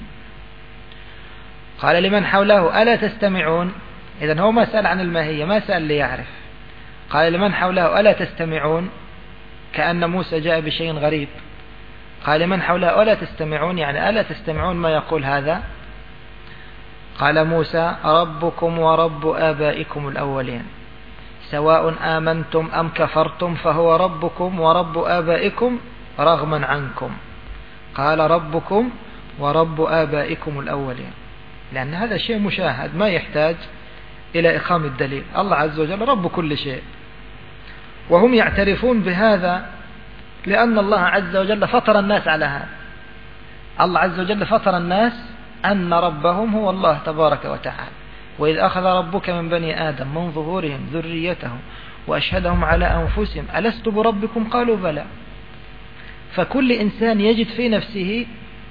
قال لمن حوله ألا تستمعون؟ إذن هو ما سأل عن الماهية، ما سأل ليعرف. قال لمن حوله ألا تستمعون؟ كأن موسى جاء بشيء غريب. قال لمن حوله ألا تستمعون، يعني ألا تستمعون ما يقول هذا؟ قال موسى ربكم ورب آبائكم الأولين سواء آمنتم أم كفرتم فهو ربكم ورب آبائكم رغما عنكم. قال ربكم ورب آبائكم الأولين، لأن هذا شيء مشاهد ما يحتاج إلى إقامة الدليل. الله عز وجل رب كل شيء، وهم يعترفون بهذا لأن الله عز وجل فطر الناس على هذا. الله عز وجل فطر الناس أن ربهم هو الله تبارك وتعالى. وإذ أخذ ربك من بني آدم من ظهورهم ذريتهم وأشهدهم على أنفسهم ألست بربكم قالوا بلى. فكل إنسان يجد في نفسه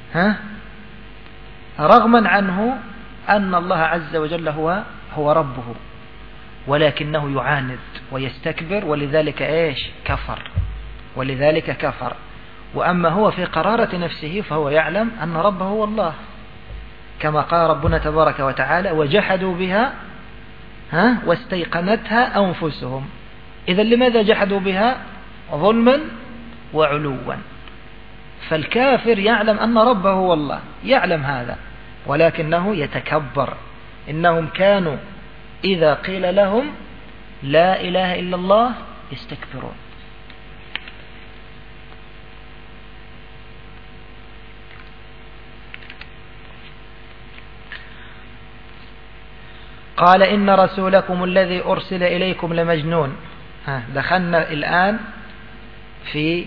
رغما عنه أن الله عز وجل هو ربه، ولكنه يعاند ويستكبر، ولذلك كفر، ولذلك كفر. وأما هو في قرارة نفسه فهو يعلم أن ربه هو الله، كما قال ربنا تبارك وتعالى وجحدوا بها واستيقنتها أنفسهم. إذا لماذا جحدوا بها؟ ظلما وعلوا. فالكافر يعلم أن ربه هو الله، يعلم هذا، ولكنه يتكبر. إنهم كانوا إذا قيل لهم لا إله إلا الله يستكبرون. قال إن رسولكم الذي أرسل إليكم لمجنون. دخلنا الآن في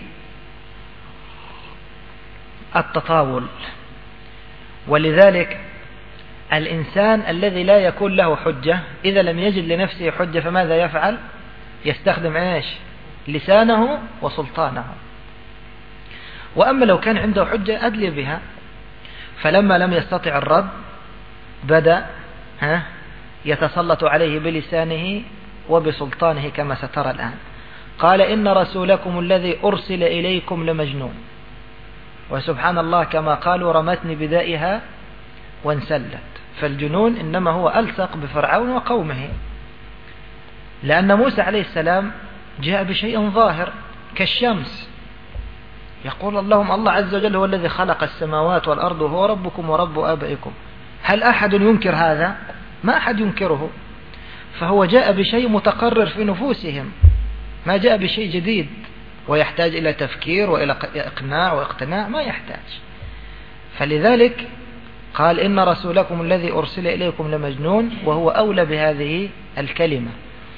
التطاول. ولذلك الإنسان الذي لا يكون له حجة إذا لم يجد لنفسه حجة فماذا يفعل؟ يستخدم لسانه وسلطانه. وأما لو كان عنده حجة أدلي بها. فلما لم يستطع الرد بدأ يتسلط عليه بلسانه وبسلطانه كما سترى الآن. قال إن رسولكم الذي أرسل إليكم لمجنون. وسبحان الله كما قالوا رمتني بدائها وانسلت. فالجنون إنما هو ألصق بفرعون وقومه، لأن موسى عليه السلام جاء بشيء ظاهر كالشمس، يقول اللهم الله عز وجل هو الذي خلق السماوات والأرض وهو ربكم ورب آبائكم. هل أحد ينكر هذا؟ ما أحد ينكره. فهو جاء بشيء متقرر في نفوسهم، ما جاء بشيء جديد ويحتاج إلى تفكير وإلى إقناع واقتناع، ما يحتاج. فلذلك قال إن رسولكم الذي أرسل إليكم لمجنون، وهو أولى بهذه الكلمة.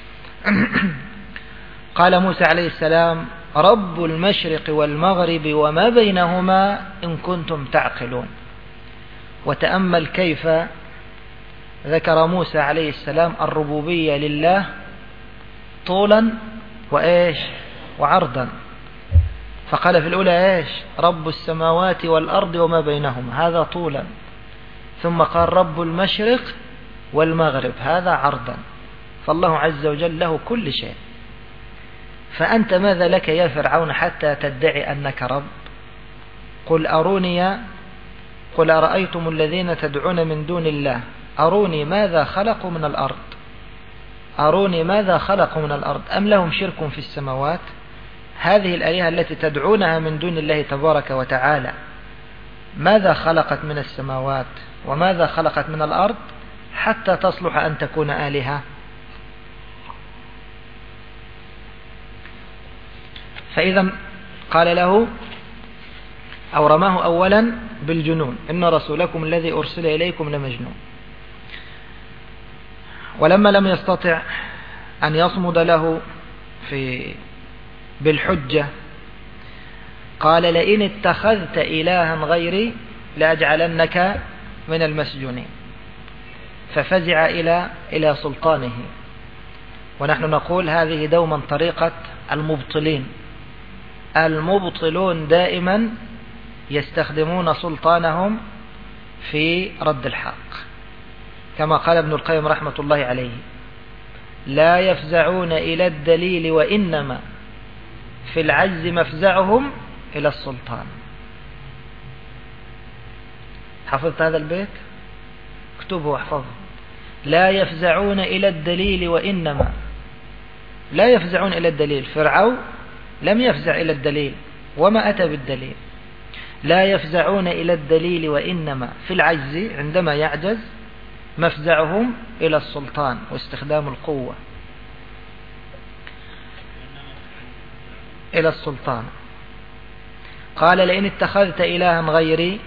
قال موسى عليه السلام رب المشرق والمغرب وما بينهما إن كنتم تعقلون. وتأمل كيف ذكر موسى عليه السلام الربوبية لله طولا وعرضا. فقال في الأولى رب السماوات والأرض وما بينهما، هذا طولا. ثم قال رب المشرق والمغرب، هذا عرضا. فالله عز وجل له كل شيء. فأنت ماذا لك يا فرعون حتى تدعي أنك رب؟ قل أرأيتم الذين تدعون من دون الله أروني ماذا خلقوا من الأرض، أروني ماذا خلقوا من الأرض أم لهم شرك في السماوات. هذه الآلهة التي تدعونها من دون الله تبارك وتعالى ماذا خلقت من السماوات وماذا خلقت من الأرض حتى تصلح أن تكون آلهة؟ فإذا قال له أو رماه أولا بالجنون، إن رسولكم الذي أرسل إليكم لمجنون. ولما لم يستطع أن يصمد له بالحجة قال لئن اتخذت إلها غيري لأجعلنك من المسجونين، ففزع إلى سلطانه. ونحن نقول هذه دوما طريقة المبطلين. المبطلون دائما يستخدمون سلطانهم في رد الحق، كما قال ابن القيم رحمة الله عليه: لا يفزعون إلى الدليل وإنما في العجز مفزعهم إلى السلطان. حفظت هذا البيت؟ اكتبه واحفظه. لا يفزعون إلى الدليل وإنما، لا يفزعون إلى الدليل. فرعون لم يفزع إلى الدليل وما أتى بالدليل. لا يفزعون إلى الدليل وإنما في العجز، عندما يعجز مفزعهم إلى السلطان واستخدام القوة إلى السلطان. قال لئن اتخذت إلها غيري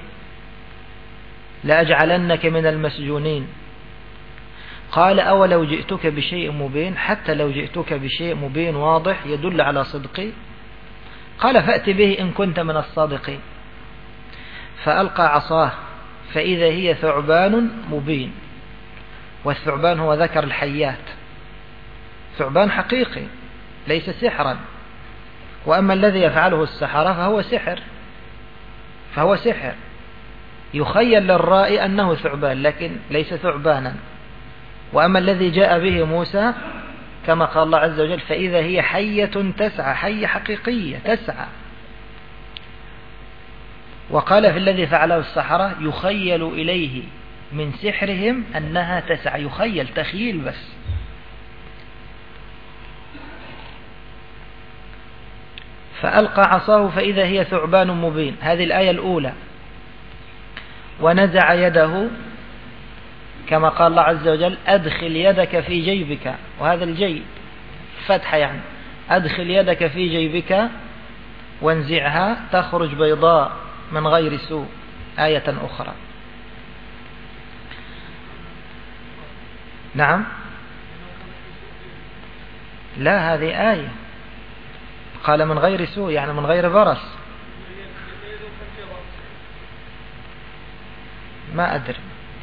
لأجعلنك من المسجونين. قال أولو جئتك بشيء مبين، حتى لو جئتك بشيء مبين واضح يدل على صدقي. قال فأت به إن كنت من الصادقين. فألقى عصاه فإذا هي ثعبان مبين. والثعبان هو ذكر الحيات، ثعبان حقيقي ليس سحرا. وأما الذي يفعله السحرة فهو سحر يخيل للرائي أنه ثعبان لكن ليس ثعبانا. وأما الذي جاء به موسى كما قال الله عز وجل: فإذا هي حية تسعى، حية حقيقية تسعى. وقال في الذي فعله السحرة: يخيل إليه من سحرهم أنها تسعى. يخيل، تخيل بس. فألقى عصاه فإذا هي ثعبان مبين. هذه الآية الأولى. ونزع يده كما قال الله عز وجل: أدخل يدك في جيبك. وهذا الجيب فتح، يعني أدخل يدك في جيبك وانزعها تخرج بيضاء من غير سوء. آية أخرى. نعم، لا، هذه آية. قال من غير سوء يعني من غير برص. ما أدري،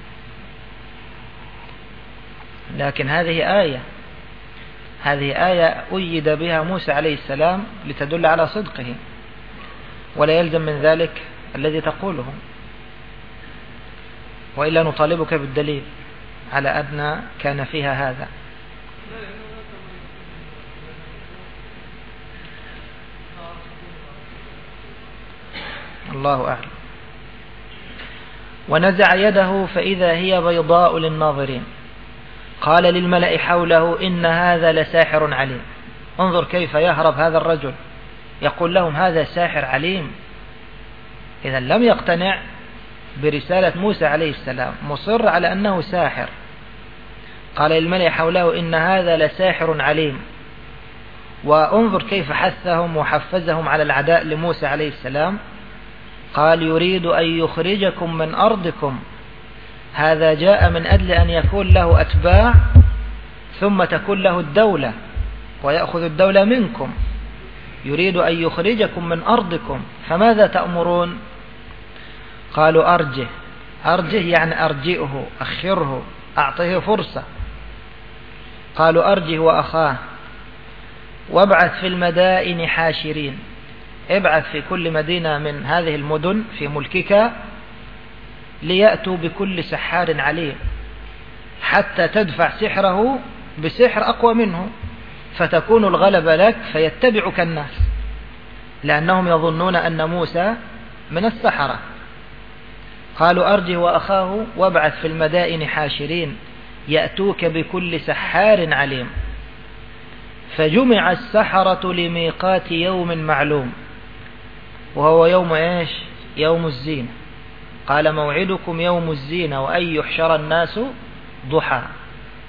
لكن هذه آية. هذه آية أيد بها موسى عليه السلام لتدل على صدقه، ولا يلزم من ذلك الذي تقوله، وإلا نطالبك بالدليل على أدنى كان فيها هذا. الله أعلم. ونزع يده فإذا هي بيضاء للناظرين. قال للملأ حوله: إن هذا لساحر عليم. انظر كيف يهرب هذا الرجل، يقول لهم هذا ساحر عليم. إذا لم يقتنع برسالة موسى عليه السلام، مصر على أنه ساحر. قال للملأ حوله: إن هذا لساحر عليم. وانظر كيف حثهم وحفزهم على العداء لموسى عليه السلام. قال: يريد أن يخرجكم من أرضكم. هذا جاء من أجل أن يكون له أتباع ثم تكون له الدولة ويأخذ الدولة منكم. يريد أن يخرجكم من أرضكم، فماذا تأمرون؟ قالوا: أرجه يعني أرجئه، أخره، أعطيه فرصة. قالوا: أرجه وأخاه وابعث في المدائن حاشرين. ابعث في كل مدينة من هذه المدن في ملكك ليأتوا بكل سحار عليم، حتى تدفع سحره بسحر أقوى منه، فتكون الغلبة لك فيتبعك الناس، لأنهم يظنون أن موسى من السحرة. قالوا: أرجه وأخاه وابعث في المدائن حاشرين يأتوك بكل سحار عليم. فجمع السحرة لميقات يوم معلوم، وهو يوم إيش؟ يوم الزينة. قال: موعدكم يوم الزينة وأن يحشر الناس ضحى.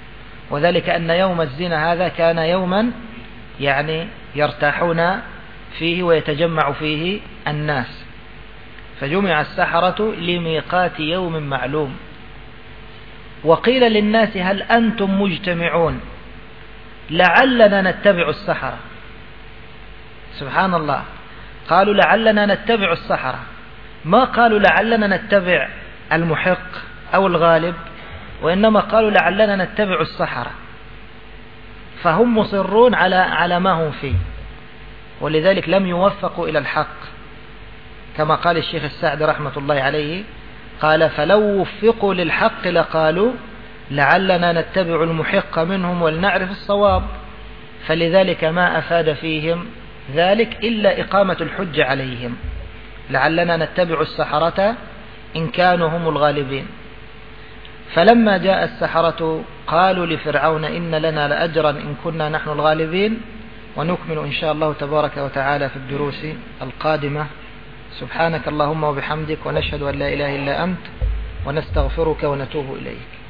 وذلك أن يوم الزينة هذا كان يوما يعني يرتاحون فيه ويتجمع فيه الناس، فجمع السحرة لميقات يوم معلوم. وقيل للناس هل أنتم مجتمعون لعلنا نتبع السحرة. سبحان الله، قالوا لعلنا نتبع السحرة، ما قالوا لعلنا نتبع المحق أو الغالب، وإنما قالوا لعلنا نتبع السحرة، فهم مصرون على ما هم فيه، ولذلك لم يوفقوا إلى الحق، كما قال الشيخ السعدي رحمة الله عليه، قال فلو وفقوا للحق لقالوا لعلنا نتبع المحق منهم ولنعرف الصواب، فلذلك ما أفاد فيهم ذلك إلا إقامة الحجة عليهم، لعلنا نتبع السحرة إن كانوا هم الغالبين. فلما جاء السحرة قالوا لفرعون إن لنا لأجرا إن كنا نحن الغالبين. ونكمل إن شاء الله تبارك وتعالى في الدروس القادمة. سبحانك اللهم وبحمدك، ونشهد أن لا إله إلا أنت، ونستغفرك ونتوب إليك.